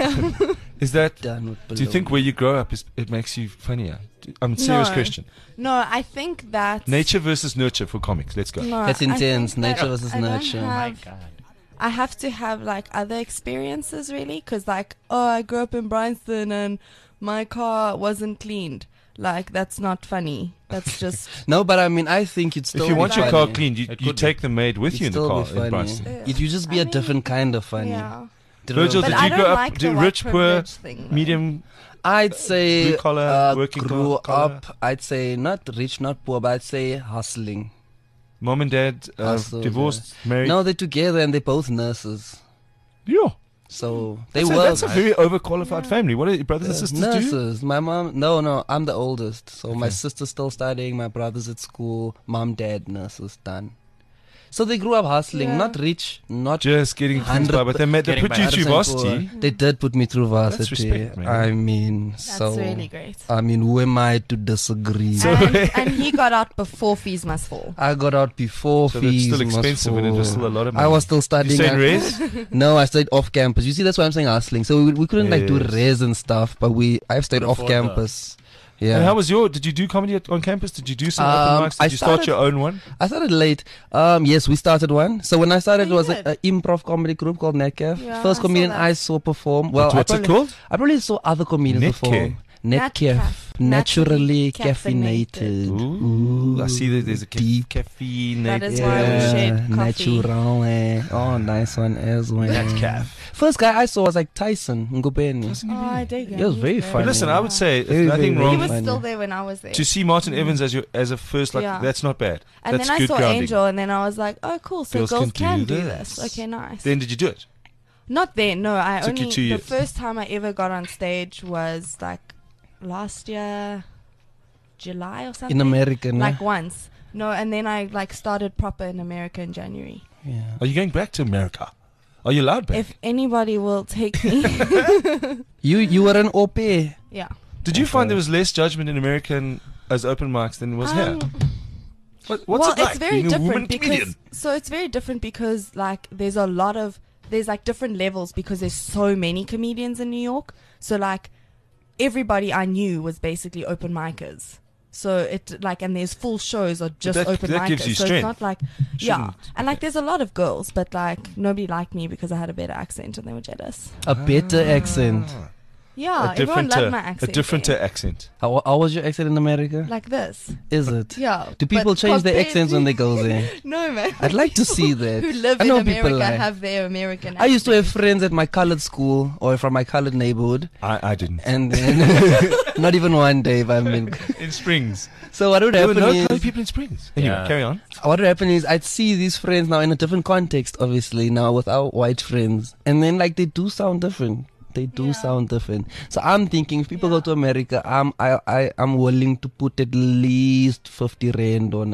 Is that, Done with do you think where you grow up, it makes you funnier? Serious No. question. no, I think that Nature versus nurture for comics. Let's go. No, That's I intense. think that Nature versus I don't nurture. My have- God. I have to have like other experiences really, because like, oh, I grew up in Bryanston and my car wasn't cleaned. Like, that's not funny. That's just No, but I mean, I think you'd still If you be want your funny. car cleaned, you It you could take the maid with You'd you in the still car be in funny. Bryanston. You'd just be I a mean, different kind of funny. yeah. Virgil, But did I you don't grow up like the white rich, poor, privilege thing, though. medium? I'd say Blue collar, working grew collar. up. I'd say not rich, not poor, but I'd say hustling. Mom and dad Hustle, divorced, married? No, they're together and they're both nurses. Yeah. So they That's, work. that's a very overqualified family. What do your brothers and sisters do? nurses. My mom. No, I'm the oldest. So my sister's still studying. My brother's at school. Mom, dad, nurses, done. So they grew up hustling, Yeah. not rich, not Just getting things by, but they Getting put you by. through 100% varsity. poor. They did put me through varsity. respect, man. I mean, That's so really great. I mean, who am I to disagree? And he got out before Fees Must Fall. I got out before So that's fees. still must expensive and it was fall. still a lot of money. I was still You studying. stayed at- res? No, I stayed off campus. You see, that's why I'm saying hustling. So we couldn't like do Yes. res and stuff, but I've stayed off Before campus. Yeah. And how was did you do comedy on campus? Did you do some open mics? Did I you start started- your own one? I started late. Yes, we started one. So when I started, Oh, it was you an did? improv comedy group called Netcaf. Yeah, First I saw comedian that. I saw perform. Well, What's it called? I probably saw other comedians Netcaf. perform. Netcaf. Naturally Naturally caffeinated. Ooh, I see that there's a Deep. caffeine. That is why we shared coffee. natural. Oh, nice one as well. Netcaf. First guy I saw was like Tyson Ngubeni. Oh, I dig him. It was He's very But funny. listen, I would say Very, nothing very, wrong He very was funny. still there when I was there. to see Martin Evans as as a first. Like Yeah. that's not bad. And That's then I good saw grounding. Angel, and then I was like, oh, cool. So Girls can do this. Okay, nice. Then did you do it? Not then, no. I Took you only 2 the years. first time I ever got on stage was like last year, July or something. In America, no? like once. No, and then I like started proper in America in January. Yeah. Are you going back to America? Are you allowed back? If anybody will take me, You were an au pair. yeah. Did you find there was less judgment in American as open mics than was here? What's well, it like it's very being a woman different because comedian? so it's very different because like there's like different levels because there's so many comedians in New York. So like everybody I knew was basically open micers. So it like and there's full shows or just that- open that micers. gives you so strength. it's not like yeah. Shouldn't- And like there's a lot of girls, but like nobody liked me because I had a better accent and they were jealous. A better accent. Yeah, everyone loved my accent. a different there. accent. How was your accent in America? like this. Is it? Yeah. Do people but change their compared accents when they go there? No man. I'd like to see that. Who live I in know people America lie. have their American I used to have accent. friends at my colored school or from my colored neighborhood, I didn't. and then not even one day. I mean, In Springs. so what would There were happen no colored is, people in Springs. Anyway, Yeah. carry on. what would happen is, I'd see these friends now in a different context, obviously now with our white friends, and then like they do sound different. They do Yeah. sound different. So I'm thinking, if people go to America, I'm willing to put at least 50 rand on it.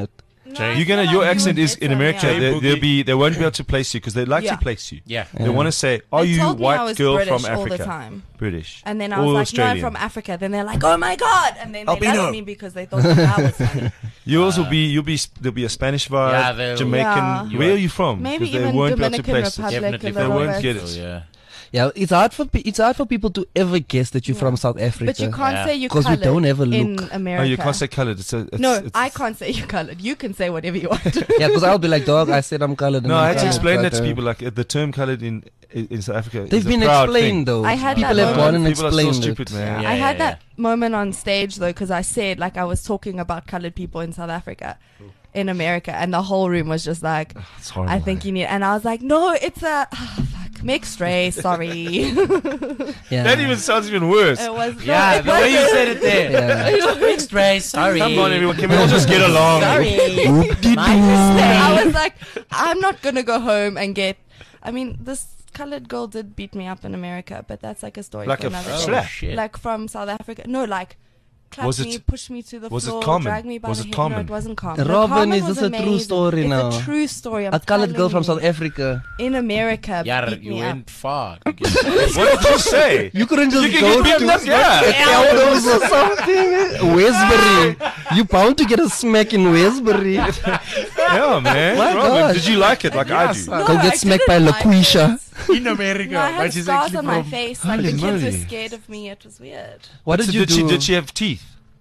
Jay. You're gonna. Your accent is in America. Yeah. They won't be able to place you because they like Yeah. to place you. Yeah. They want to say, "Are They you told me I white was girl British from all the Africa?" time. British. And then I Or was like, Australian. no, I'm from Africa. Then they're like, oh my God. And then they Albino. loved me because they thought that I was funny. Yours will be. There'll be a Spanish vibe, Yeah, they'll- Jamaican. Yeah. Where are you from? Maybe 'Cause they even won't be able to Dominican place it. Republic Definitely a They little won't bit. get it. So, yeah. Yeah, it's hard for people to ever guess that you're from South Africa. But you can't Yeah. say you're 'Cause we colored don't ever in look. America. Oh, you can't say coloured. No, I can't say you're colored. You can say whatever you want. Yeah, because I'll be like, dog, I said I'm colored. and No, I'm I had to colored, explain that but, to people. Like the term coloured in South Africa. They've is a been proud explained thing. though. I had People that have gone and moment. People are so explained stupid, it. man. Yeah, I had yeah, that moment on stage though because I said like I was talking about colored people in South Africa, in America, and the whole room was just like, It's horrible. I think you need. And I was like, no, it's a mixed race. Sorry. Yeah. That even sounds even worse. It was Yeah, no, it the way you wasn't. said it there. Yeah. Mixed race, sorry. Come on, everyone. Can we all just get along? Sorry. My mistake. I was like, I'm not gonna go home and get. I mean, this colored girl did beat me up in America, but that's like a story Like for a another f- day. slap? Shit. Like from South Africa. No, like clapped Was it- me, pushed me to the was it floor, common? dragged me by Was the it hair. common? No, it wasn't common. Robin, Common is was this a true amazing. story it's now? a true story. I'm A colored girl telling from you. South Africa. In America, Yeah, beat you me went up. far. What did you say? You couldn't just You go can to get yeah. Eldos or something. Westbury. You bound to get a smack in Westbury. Yeah, man. My Robin, gosh. did you like it like I do? No, Go get I smacked didn't by like LaQuisha. it. In America. No, I had but she's scars actually on my from- face. Like the Holy kids were moly. scared of me. It was weird. What did you do? Did she have teeth?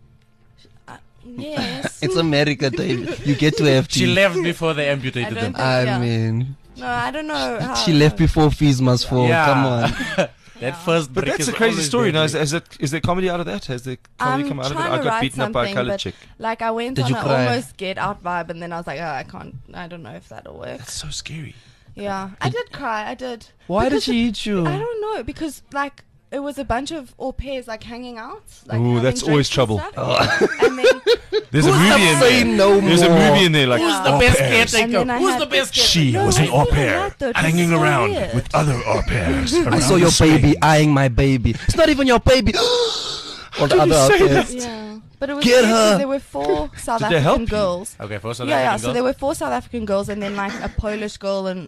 Yes. It's America, Dave. You get to have She teeth. left before they I amputated don't them. think- I Yeah. mean, No, I don't know how. she left before fees must fall. Yeah. Come on. That first But break that's is a crazy always story. Now, deadly. is there comedy out of that? Has the comedy I'm come out of it? trying I to got write beaten up by a something, coloured but- chick. Like I went Did on you an cry? almost get out vibe, and then I was like, oh, I can't. I don't know if that'll work. That's so scary. Yeah, I did cry. I did. Why did Because she eat you? I don't know because like it was a bunch of au pairs like hanging out. Like, Ooh, having that's always drinks and trouble. stuff. And then There's a movie in Say there. no There's a more. movie in there like Yeah. The au best pairs. And caretaker. then I Who's had the best this- She No, was I an au didn't pair, like that. hanging It's so around weird. with other au pairs. I saw your baby eyeing my baby. It's not even your baby. Or the other out there. Yeah, but it was Get weird 'cause her. there were 4 South Did they help African you? girls. Okay, for South Yeah, African so girls. there were 4 South African girls, and then like a Polish girl and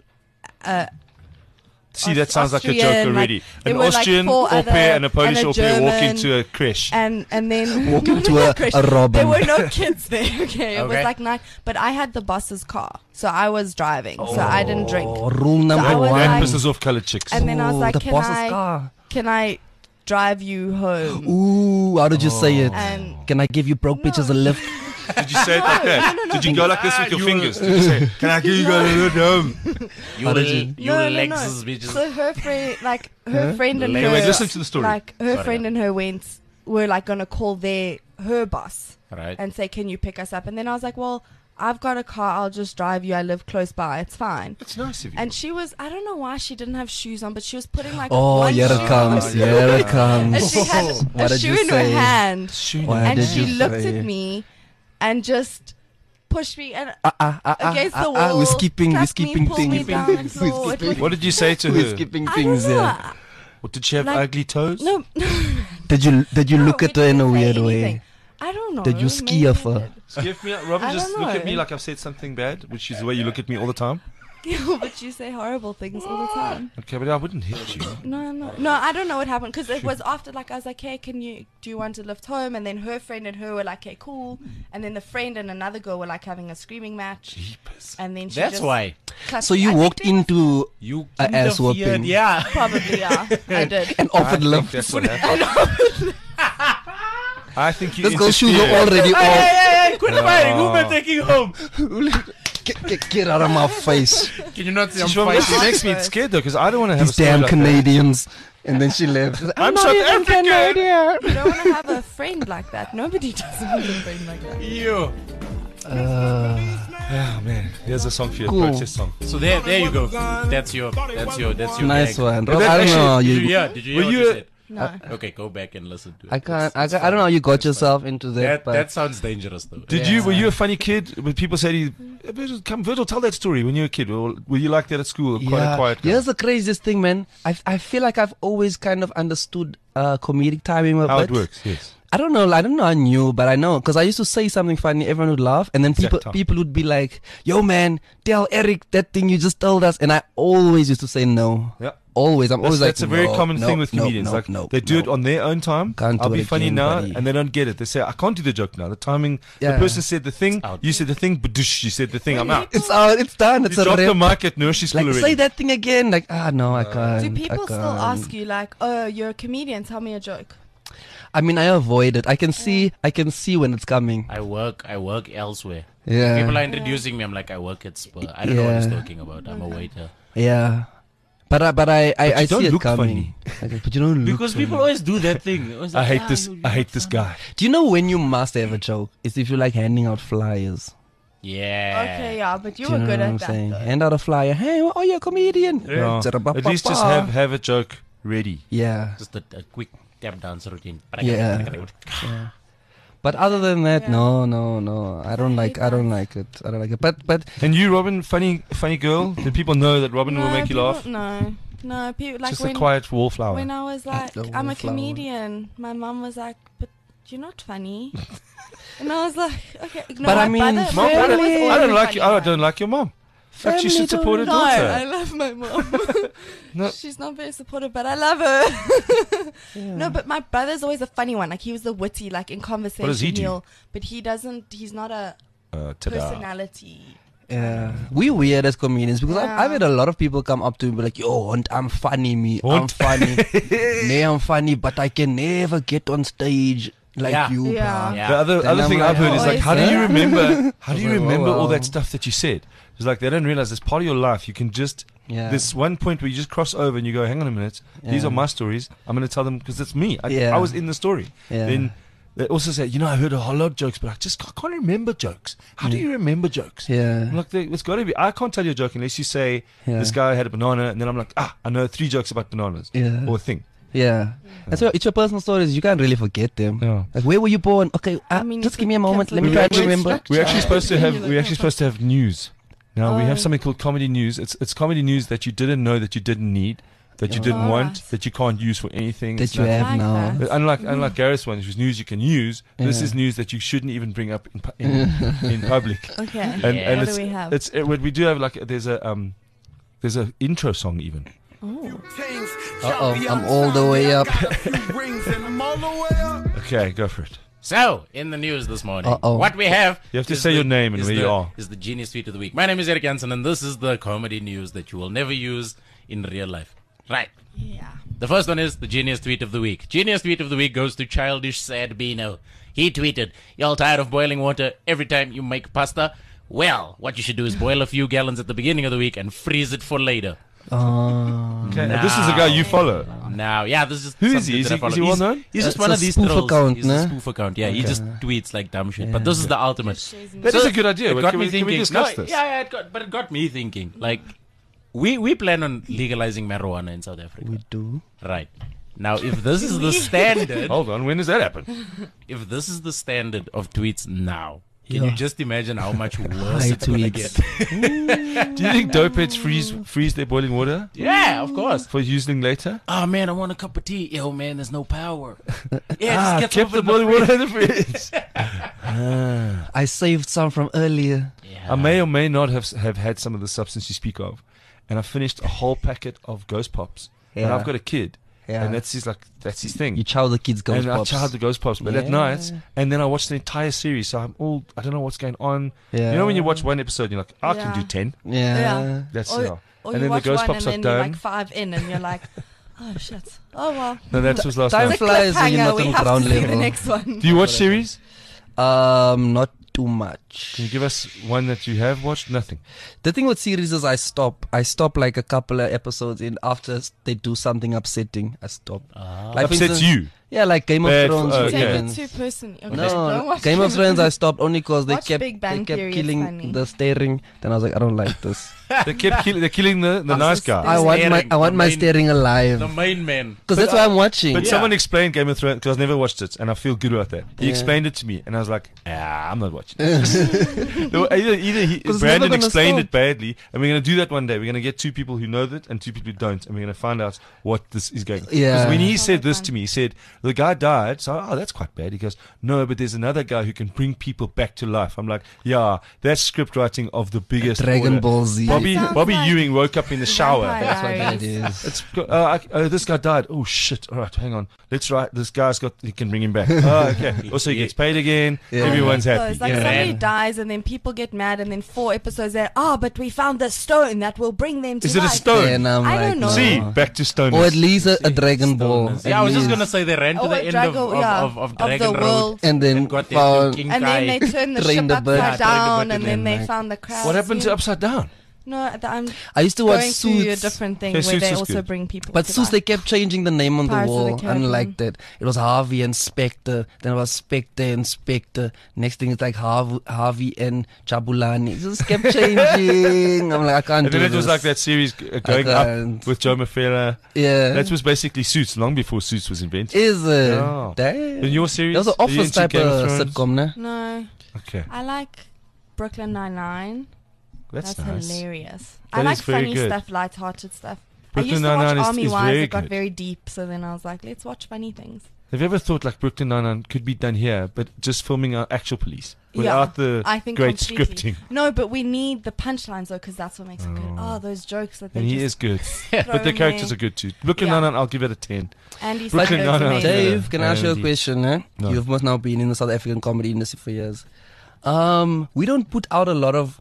See, that sounds like a joke Austrian, already. like, there An were, like, Austrian 4 au other- pair and a Polish and a au pair walk German. into a creche. and then Walk No, into not a creche. Robin. There were no kids there. Okay, it was Okay. like night, but I had the boss's car, so I was driving, so I didn't drink. Oh, rule number I was one. That like- pisses off coloured chicks. And then I was Ooh, like, the can boss's I car. can I drive you home? Ooh, how did you say it? And Can I give you broke bitches a lift? Did you say it like that? Did you go like this with your fingers? Did you say, can I give you guys a little home? You How will, did you- you will Lexus bitches. So her friend, like her friend and Wait, her, wait, listen to the story. like her Sorry. friend and her were like gonna call her boss Right. and say, can you pick us up? And then I was like, well, I've got a car, I'll just drive you. I live close by, it's fine. That's nice of you. And she was, I don't know why she didn't have shoes on, but she was putting like Oh, one here shoe it comes. on. Here it And comes. she had What a did shoe you in say? her hand, Why and did she you looked say? at me and just pushed me and against the wall. We're skipping clapped me, pulled me things. down the floor. We're It skipping. was- What did you say to We're her? skipping I don't things know. here. Or did she have Like- ugly toes? No, Did you no, look we at her in a didn't say weird way? anything. I don't know. Did you ski Maybe off I her? did. Give me, Robin, I just don't look at know. me like I've said something bad, which is the way you look at me all the time. Yeah, but you say horrible things all the time. Okay, but I wouldn't hit you. No, I don't know what happened because it was after like I was like, hey, do you want to lift home? And then her friend and her were like, hey, cool. And then the friend and another girl were like having a screaming match. Jeepers. And then she That's just why clapped So me. you I think walked they were- into you A ass interfered. whooping. Yeah. Probably, yeah, I did. an I offered think lift. that's what happened. I think you This girl's shoes are interfered. already off. Hey, quit fighting. Who am I taking home? Get out of my face. Can you not see I'm She makes fighting? me scared though, because I don't want to have These a story damn like that. Canadians. And then she left. I'm South African. You don't want to have a friend like that. Nobody does want a friend like that. You. Oh man, here's a song for you, Cool. a protest song. So there you go. That's your Nice gag. one. But Rob, that I don't actually- know. Did you You, hear? Did you Were hear what you you a- said? No. Okay, go back and listen to it. I can't. It's I don't know how you got yourself into fine. that. But That sounds dangerous though. Were you a funny kid? When people say to you, Virgil, tell that story when you were a kid. Or were you like that at school? Quite a quiet guy? Here's the craziest thing, man. I feel like I've always kind of understood comedic timing. How but it works, yes. I don't know. I knew, but I know because I used to say something funny. Everyone would laugh, and then Exact time. people would be like, "Yo, man, tell Eric that thing you just told us." And I always used to say no. Yeah. Always. I'm always That's like, a very "No, common no, thing with no, comedians. no, like no, they do no." it on their own time. Can't I'll do be it funny again, now, buddy. and they don't get it. They say, "I can't do the joke now. The timing. Yeah. The person said the thing. out. You said the thing. Badoosh, you said the thing. I'm out. It's out. It's done. It's You a dropped the wrap. mic at nursery school Like already. say that thing again. Like no, I can't. Do people I still can't. ask you like, "Oh, you're a comedian. Tell me a joke." I mean, I avoid it. I can see when it's coming. I work elsewhere. Yeah. People are introducing me. I'm like, I work at Spur. I don't know what he's Yeah. talking about. I'm a waiter. Yeah. But I you don't see it look coming. Okay, but you don't look Because funny. people always do that thing. Always I like, hate "Ah, this. you I hate look this funny." guy. Do you know when you must have a joke? Is if you're like handing out flyers. Yeah. Okay, yeah, but you Do you were know good what I'm at that. saying? Though. Hand out a flyer. Hey, oh, you're a comedian. No. At least just have a joke ready. Yeah. Just a quick tap dance routine. Yeah. Yeah. But other than that, Yeah. no. I don't like it. But And you, Robin, funny girl. Did people know that Robin will make you laugh? No, people like Just when a quiet wallflower. when I was like, The I'm a wallflower. comedian. My mum was like, but you're not funny. And I was like, okay. No, But my I mean, brother, Mom, my brother was always I don't the like you. funny I one. don't like your mom. Like she should Family support her No, daughter. I love my mom. No. She's not very supportive, but I love her. No, but my brother's always a funny one. Like he was the witty, like in conversation. does he do? But he doesn't. He's not a Ta-da. personality. yeah, we weird as comedians because Yeah. I've had a lot of people come up to me and be like, "Yo, Hunt, I'm funny, me. I'm Hunt. funny. Nee, I'm funny, but I can never get on stage like Yeah. you, Yeah. bro." Yeah. The other Then I'm thing like, I've heard is like, oh, how do is you it? remember? How do you Like, oh, remember all wow. that stuff that you said? It's like they don't realize it's part of your life. You can just Yeah. there's one point where you just cross over and you go, hang on a minute, these Yeah. are my stories. I'm going to tell them because it's me. Yeah. I was in the story. Yeah. Then they also say, I heard a whole lot of jokes, but I can't remember jokes. How do you remember jokes? Yeah. I'm like, it's got to be. I can't tell you a joke unless you say Yeah. this guy had a banana, and then I'm like, I know 3 jokes about bananas Yeah. or a thing. Yeah. And so it's your personal stories. You can't really forget them. Yeah. Like, where were you born? Okay, I mean, just you give me a could moment. Let me cancel try it. to remember. We're actually supposed to Yeah. have news. Now we have Oh. something called comedy news. It's comedy news that you didn't know that you didn't need, that you didn't Oh, want, right. that you can't use for anything. That It's you nothing. have like now. that. Unlike Gareth's one, which is news you can use. This Yeah. is news that you shouldn't even bring up in public. Okay. And Yeah. and What it's do we have? it's what we do have like there's a intro song even. Oh. Uh-oh, I'm all the way up. Okay, go for it. So, in the news this morning, Uh-oh. what we have... You have to is say your name and is where you are. Is the Genius Tweet of the Week. My name is Eric Hansen, and this is the comedy news that you will never use in real life. Right. Yeah. The first one is the Genius Tweet of the Week. Genius Tweet of the Week goes to Childish Sad Bino. He tweeted, "Y'all tired of boiling water every time you make pasta? Well, what you should do is boil a few gallons at the beginning of the week and freeze it for later." Okay, and this is a guy you follow. Now, yeah, this is Who is something he? Is that I he- follow. is he well known? He's just It's one a of these spoof trolls. account, He's ne? a spoof account. Yeah, he just tweets like dumb shit. But this is the ultimate. That is a good idea. It but got can me we thinking. discuss No, this? yeah, it got me thinking. Like, we plan on legalizing marijuana in South Africa, We do. right? Now, if this is the standard, Hold on, when does that happen? if this is the standard of tweets now, can Yeah. you just imagine how much worse High it's gonna tweets. get? Do you think dopeheads freeze their boiling water Yeah, of course. for using later? Oh man, I want a cup of tea. Yo man, there's no power. Yeah, just get kept some the of it in boiling water in the fridge. I saved some from earlier. Yeah. I may or may not have had some of the substance you speak of, and I finished a whole packet of Ghost Pops. And Yeah. I've got a kid, Yeah. and that's his thing. You chow the kids' ghost and pops. I chowed the Ghost Pops, but at Yeah. night, and then I watched the entire series. So I don't know what's going on. Yeah. You know when you watch one episode, you're like, I can Yeah. do 10. Yeah. Yeah. That's Or, yeah. or And you then the watch Ghost one Pops and are then you're done. like 5 in and you're like, oh shit. Oh well. No, that was last Time night. The flies when you're cliffhanger, not we on have ground to see the level. next one. Do you watch series? Not too much. Can you give us one that you have watched? Nothing. The thing with series is I stop like a couple of episodes in after they do something upsetting. I stop. Like, for Upsets instance- you. Yeah, like Game of Bad- Thrones. oh, for Take okay. it instance. too personally. Okay, don't No, watch Game of Thrones I stopped only because they Watch kept Big Bang Theory, it's killing funny. the staring. Then I was like, I don't like this. They're killing the nice guy. I want Staring, my the my main- staring alive The main man. because that's why I'm watching. But Yeah. someone explained Game of Thrones because I've never watched it, and I feel good about that. He Yeah. explained it to me, and I was like, I'm not watching. either it's Brandon never gonna explained stop. it badly, and we're going to do that one day. We're going to get 2 people who know that and 2 people who don't, and we're going to find out what this is going. Yeah. Because when he Sounds said like this fun. to me, he said, The guy died, so that's quite bad. He goes, no, but there's another guy who can bring people back to life. I'm like, yeah, that's script writing of the biggest Dragon order. Ball Z. Bobby Sounds like Ewing woke up in the shower. Vampire That's what that Diaries. is. It's this guy died. Oh shit! All right, hang on. Let's write. This guy's got. He can bring him back. Okay. Also, he gets paid again. Yeah. Everyone's So happy. it's like Yeah. somebody Man. dies and then people get mad and then 4 episodes there. But we found the stone that will bring them to Is it a life. stone? And I'm I like, don't know. no. See, back to stone. Or at least a Dragon Ball. Yeah, I was just At gonna least. say they ran to Or the a end Dragon- of the Dragon Road world. And then got their found King And then Kai. they turned the Train ship the bird. upside Yeah, train the down bird and then again, they like- found the crabs. What happened to Yeah. upside down? No, I'm I used to watch going to a Suits. different thing Okay, where Suits they is also good. bring people But to Suits, life. they kept changing the name on the Pirates of the wall. Caribbean. Unlike that. It was Harvey and Spectre. Then it was Spectre and Spectre. Next thing is like Harvey and Chabulani. It just kept changing. I'm like, I can't And do then it this. was like that series going can't. up with Joe Mafera. Yeah. That was basically Suits, long before Suits was invented. Is it? Yeah. Damn. In your series, That was an are you office into type Game of of Thrones? sitcom, ne? No, Okay, I like Brooklyn Nine-Nine. that's That's nice. hilarious. That I like is very funny good. stuff, light-hearted stuff. Brooklyn I used to watch Nine-Nine is Army Wives. very It got good. very deep, so then I was like, let's watch funny things. Have you ever thought like Brooklyn Nine-Nine could be done here, but just filming our actual police without the I think great completely. scripting? No, but we need the punchlines though, because that's what makes it good. Oh. Oh, those jokes that they And he just is good, throw but the in characters there. are good too. Brooklyn Yeah. Nine-Nine, I'll give it a 10. Andy Brooklyn Samberg's Nine-Nine. amazing. Dave, can I ask you a Andy. question? No. You've must now been in the South African comedy industry for years. We don't put out a lot of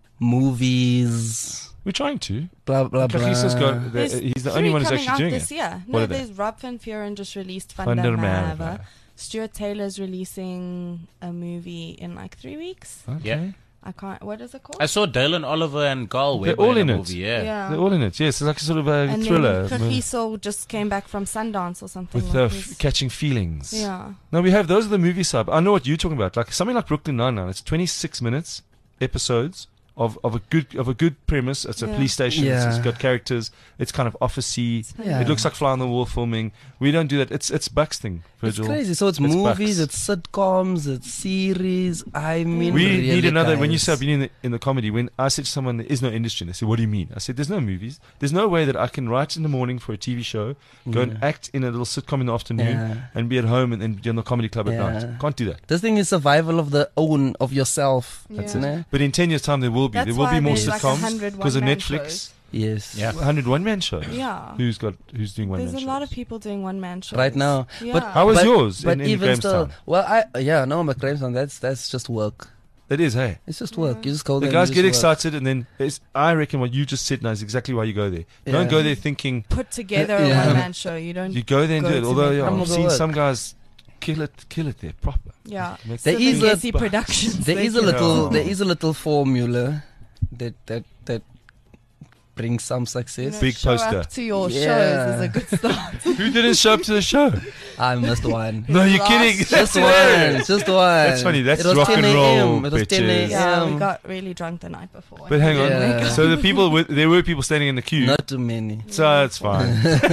movies. We're trying to. Blah blah blah. Kagiso's got. There's He's the 3 only one who's coming actually out doing this it. year. What No, are they? there's Rob Van Vuren just released Van der Thunder Merwe. Merwe. Stuart Taylor's releasing a movie in like 3 weeks. Okay. Yeah. I can't. What is it called? I saw Dylan Oliver and Carl They're Weber all in in a it. movie. Yeah. They're all in it. Yes, it's like a sort of a and thriller then Kagiso just came back from Sundance or something. with like this. catching feelings. Yeah. No, we have those are the movie side. I know what you're talking about. Like something like Brooklyn Nine-Nine. It's 26 minutes episodes of a good premise. It's a Yeah. police station. Yeah. It's got characters. It's kind of officey. Yeah. It looks like fly on the wall filming. We don't do that. It's Buck's thing, It's Virgil. crazy. So it's It's movies, Bucks. it's sitcoms, it's series. I mean, We really, need another. When you guys. say I've been in the comedy, when I said to someone there is no industry, and they said, "What do you mean?" I said, "There's no movies. There's no way that I can write in the morning for a TV show, go and act in a little sitcom in the afternoon, Yeah. and be at home and then be on the comedy club at Yeah. night. Can't do that." This thing is survival of the own of yourself. That's you it. know? But in 10 years' time, there will be. That's There will be why more there's like sitcoms 100 because of one-man Netflix. shows. Yes. Yeah. 100 one-man shows. Yeah. Who's doing one-man There's shows? a lot of people doing one-man shows. Right now. Yeah. But How was yours But in even still, Grahamstown? well, but Grahamstown, that's just work. It is, hey. It's just work. You just go The there. guys and get you just work. excited, and then I reckon what you just said now is exactly why you go there. Yeah. Don't go there thinking Put together a Yeah. one-man show. You don't. you go there and Go do it. to Although make yeah, money. I've Go seen work. some guys kill it there proper. Yeah. Make There is a- Jesse Productions. There they is a can- little, Yeah. there is a little formula that brings some success. Big show poster. up to your Yeah. shows is a good start. Who didn't show up to the show? I missed one. No, you're Last- kidding. Just That's one. hilarious. Just one. That's funny. That's it was rock 10 and roll, a.m. It was 10 bitches. Yeah, we a.m. got really drunk the night before. But hang on. Yeah. So the people, there were people standing in the queue. Not too many. So it's fine.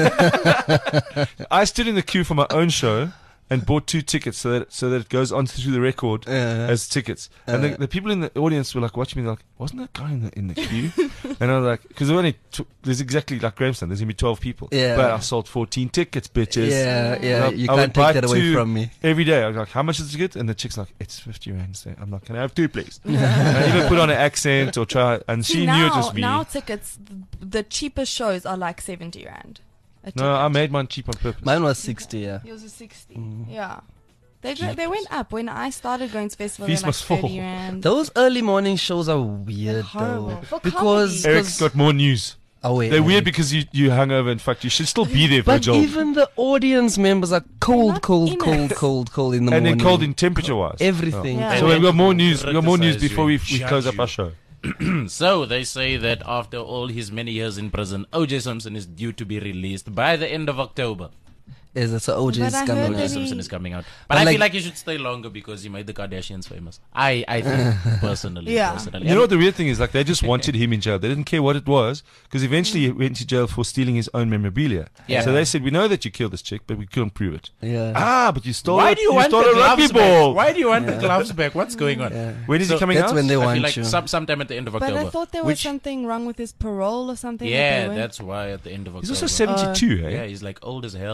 I stood in the queue for my own show and bought 2 tickets so that it goes on through the record as tickets. And the people in the audience were like watching me, they're like, wasn't that guy in the queue? And I was like, because there's exactly like Grahamstown, there's going to be 12 people. Yeah. But I sold 14 tickets, bitches. Yeah, yeah. And You I would can't buy take that away 2 from me. Every day, I was like, how much is the ticket? And the chick's like, it's 50 rand. So I'm like, can I have 2, please? And I even put on an accent or try, and See, she now, knew it was me. now tickets, the cheapest shows are like 70 rand. a No, ticket. I made mine cheap on purpose. Mine was 60, yeah. Yours was 60. Yeah. They went up. When I started going to festivals, they Fees were like must fall. 30 rand. Those early morning shows are weird, horrible. though. For Because comedy. Eric's got more news. oh, wait, They're wait. weird because you hungover. In fact, you should still be there, But Virgil. even the audience members are cold, not cold, in cold, it. cold, cold in the And morning. then cold in temperature-wise. Everything. Yeah. So And we've got then more news. We've got more news criticize before we you, close judge up our you. show. So they say that after all his many years in prison, O.J. Simpson is due to be released by the end of October. Is it so OJ But is I coming heard O.J. that out? Simpson he- is coming out, But but I like- feel like he should stay longer because he made the Kardashians famous. I think personally. Yeah. personally. You know what the weird thing is? Like they just wanted him in jail. They didn't care what it was because eventually he went to jail for stealing his own memorabilia. Yeah. So they said, "We know that you killed this chick, but we couldn't prove it." Yeah. But you stole. Why it. do you want stole the a rugby gloves ball? back? Why do you want the gloves back? What's going on? Yeah. When is he So coming That's out? when they I want feel like you. sometime at the end of But October. I thought there was something wrong with his parole or something. that Yeah, they went- that's why at the end of October. He's also 72. Yeah, eh? he's like old as hell and Yeah.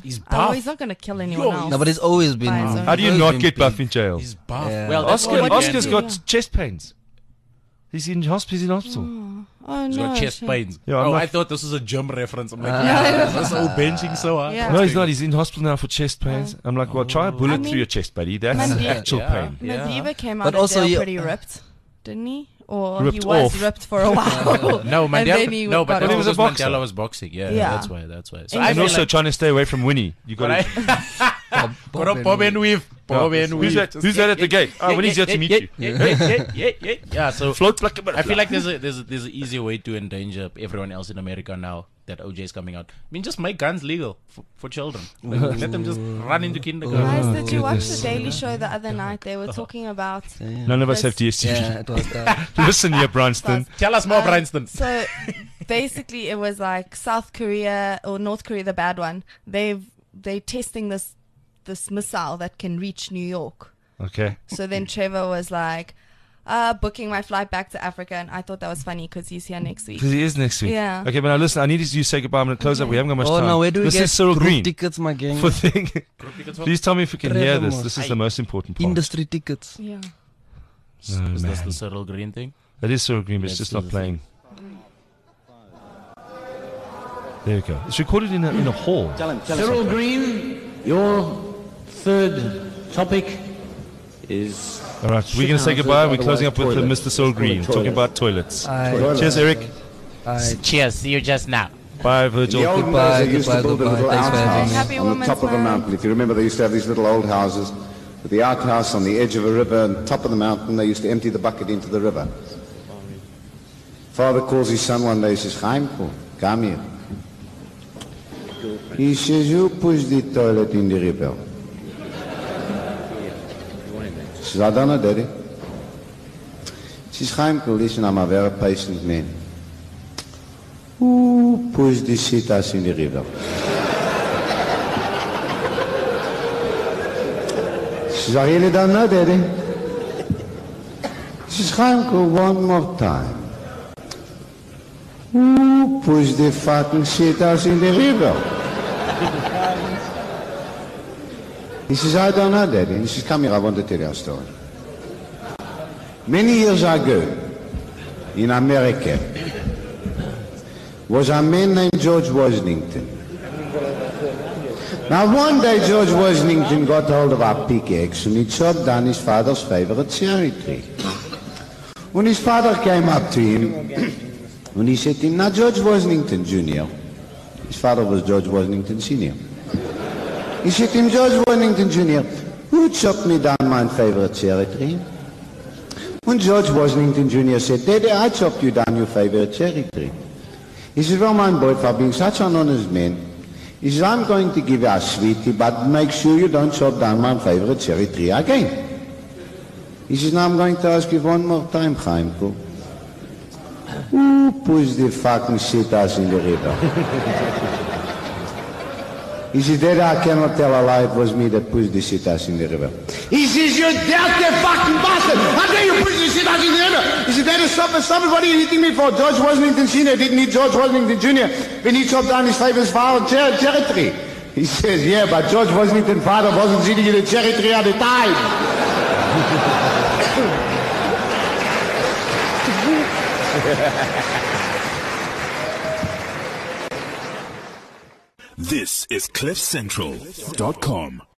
He's Oh, buff. he's not going to kill anyone else. No, but it's always been. By his own How do you always not been get big. buff in jail? He's buff. Yeah. Well, that's Oscar, all you Oscar's can got do. chest pains. He's in hospital. He's in hospital. Oh, He's no. got chest shit. pains. Yeah, I'm oh, not- I thought this was a gym reference. I'm like, yeah, that's all benching so hard. Yeah. No, he's not. He's in hospital now for chest pains. I'm like, well, try a bullet I mean, through your chest, buddy. That's Mandeep- actual pain. Madiba came out But of also jail you- pretty ripped, didn't he? Or Ripped he was off. ripped for a while. No, And then he Mandela. No, but got that's he was a because boxer. Mandela was boxing. Yeah, Yeah. that's why. That's why. So And I And feel also like, trying to stay away from Winnie. You got but to. I, Bob and Weave. Bob and Who's Weave. that? Who's that at the gate? Oh, Winnie's here to meet you. Yeah. So Float like a butterfly. I feel like there's an easier way to endanger everyone else in America now that OJ is coming out. I mean, just make guns legal for children. Like, let them just run into kindergarten. Guys, did you watch goodness. the Daily Show the other night? They were talking about. None of us have DSTV. Yeah, it was that. Listen here, Branston. Tell us more, Bryanston. So basically, it was like South Korea or North Korea, the bad one. They're testing this missile that can reach New York. Okay. So then Trevor was like, booking my flight back to Africa, and I thought that was funny because he's here next week. Because he is next week. Yeah. Okay, but now listen, I need you to say goodbye. I'm going to close up. We haven't got much Oh time. no, where do we this get is Cyril group Green. tickets, my gang? For thing. Please tell me if you can hear this. Trevor This is the most important part. Industry tickets. Yeah. Oh, Is this man. the Cyril Green thing? It is Cyril Green, but it's Let's just do not the playing. There we go. It's recorded in a hall. Cyril Green, your third topic is. All right, we're going to say goodbye. We're closing up with Mr. Cyril Green, talking about toilets. Cheers, Eric. Cheers. See you just now. Bye, In Virgil. the old Goodbye, days, they used to goodbye, build a little goodbye. Thanks for having outhouse me. Happy on the Women's top of a Month. mountain. If you remember, they used to have these little old houses with the outhouse on the edge of a river, and top of the mountain, they used to empty the bucket into the river. Father calls his son one day, he says, Chaimko, come here. He says, who pushed the toilet in the river? He says, I don't know, Daddy. He says, Chaimko, listen, I'm a very patient man. Who pushed the shitas in the river? He says, I really don't know, Daddy. He says, Chaimko, one more time. Who pushed the fucking shitas in the river? He says, I don't know, Daddy. He says, come here, I want to tell you a story. Many years ago, in America, was a man named George Washington. Now one day George Washington got hold of a pickaxe and he chopped down his father's favorite cherry tree. When his father came up to him, and he said to him, now George Washington Jr., his father was George Washington Sr., he said to him, George Washington Jr., who chopped me down my favorite cherry tree? When George Washington Jr. said, Daddy, I chopped you down your favorite cherry tree. He said, well, my boy, for being such an honest man, he says, I'm going to give you a sweetie, but make sure you don't chop down my favorite cherry tree again. He says, now I'm going to ask you one more time, Chaimko. Who pushed the fucking shitas in the river? He says, Daddy, I cannot tell a lie, it was me that pushed the shitas in the river. He says, you dirty fucking bastard! How dare you push the shitas in the river? He said, Daddy, stop it, what are you hitting me for? George Washington Sr. didn't need George Washington Jr. when he chopped down his favorite cherry tree. He says, yeah, but George Washington's father wasn't sitting in the cherry tree at the time. This is CliffCentral.com.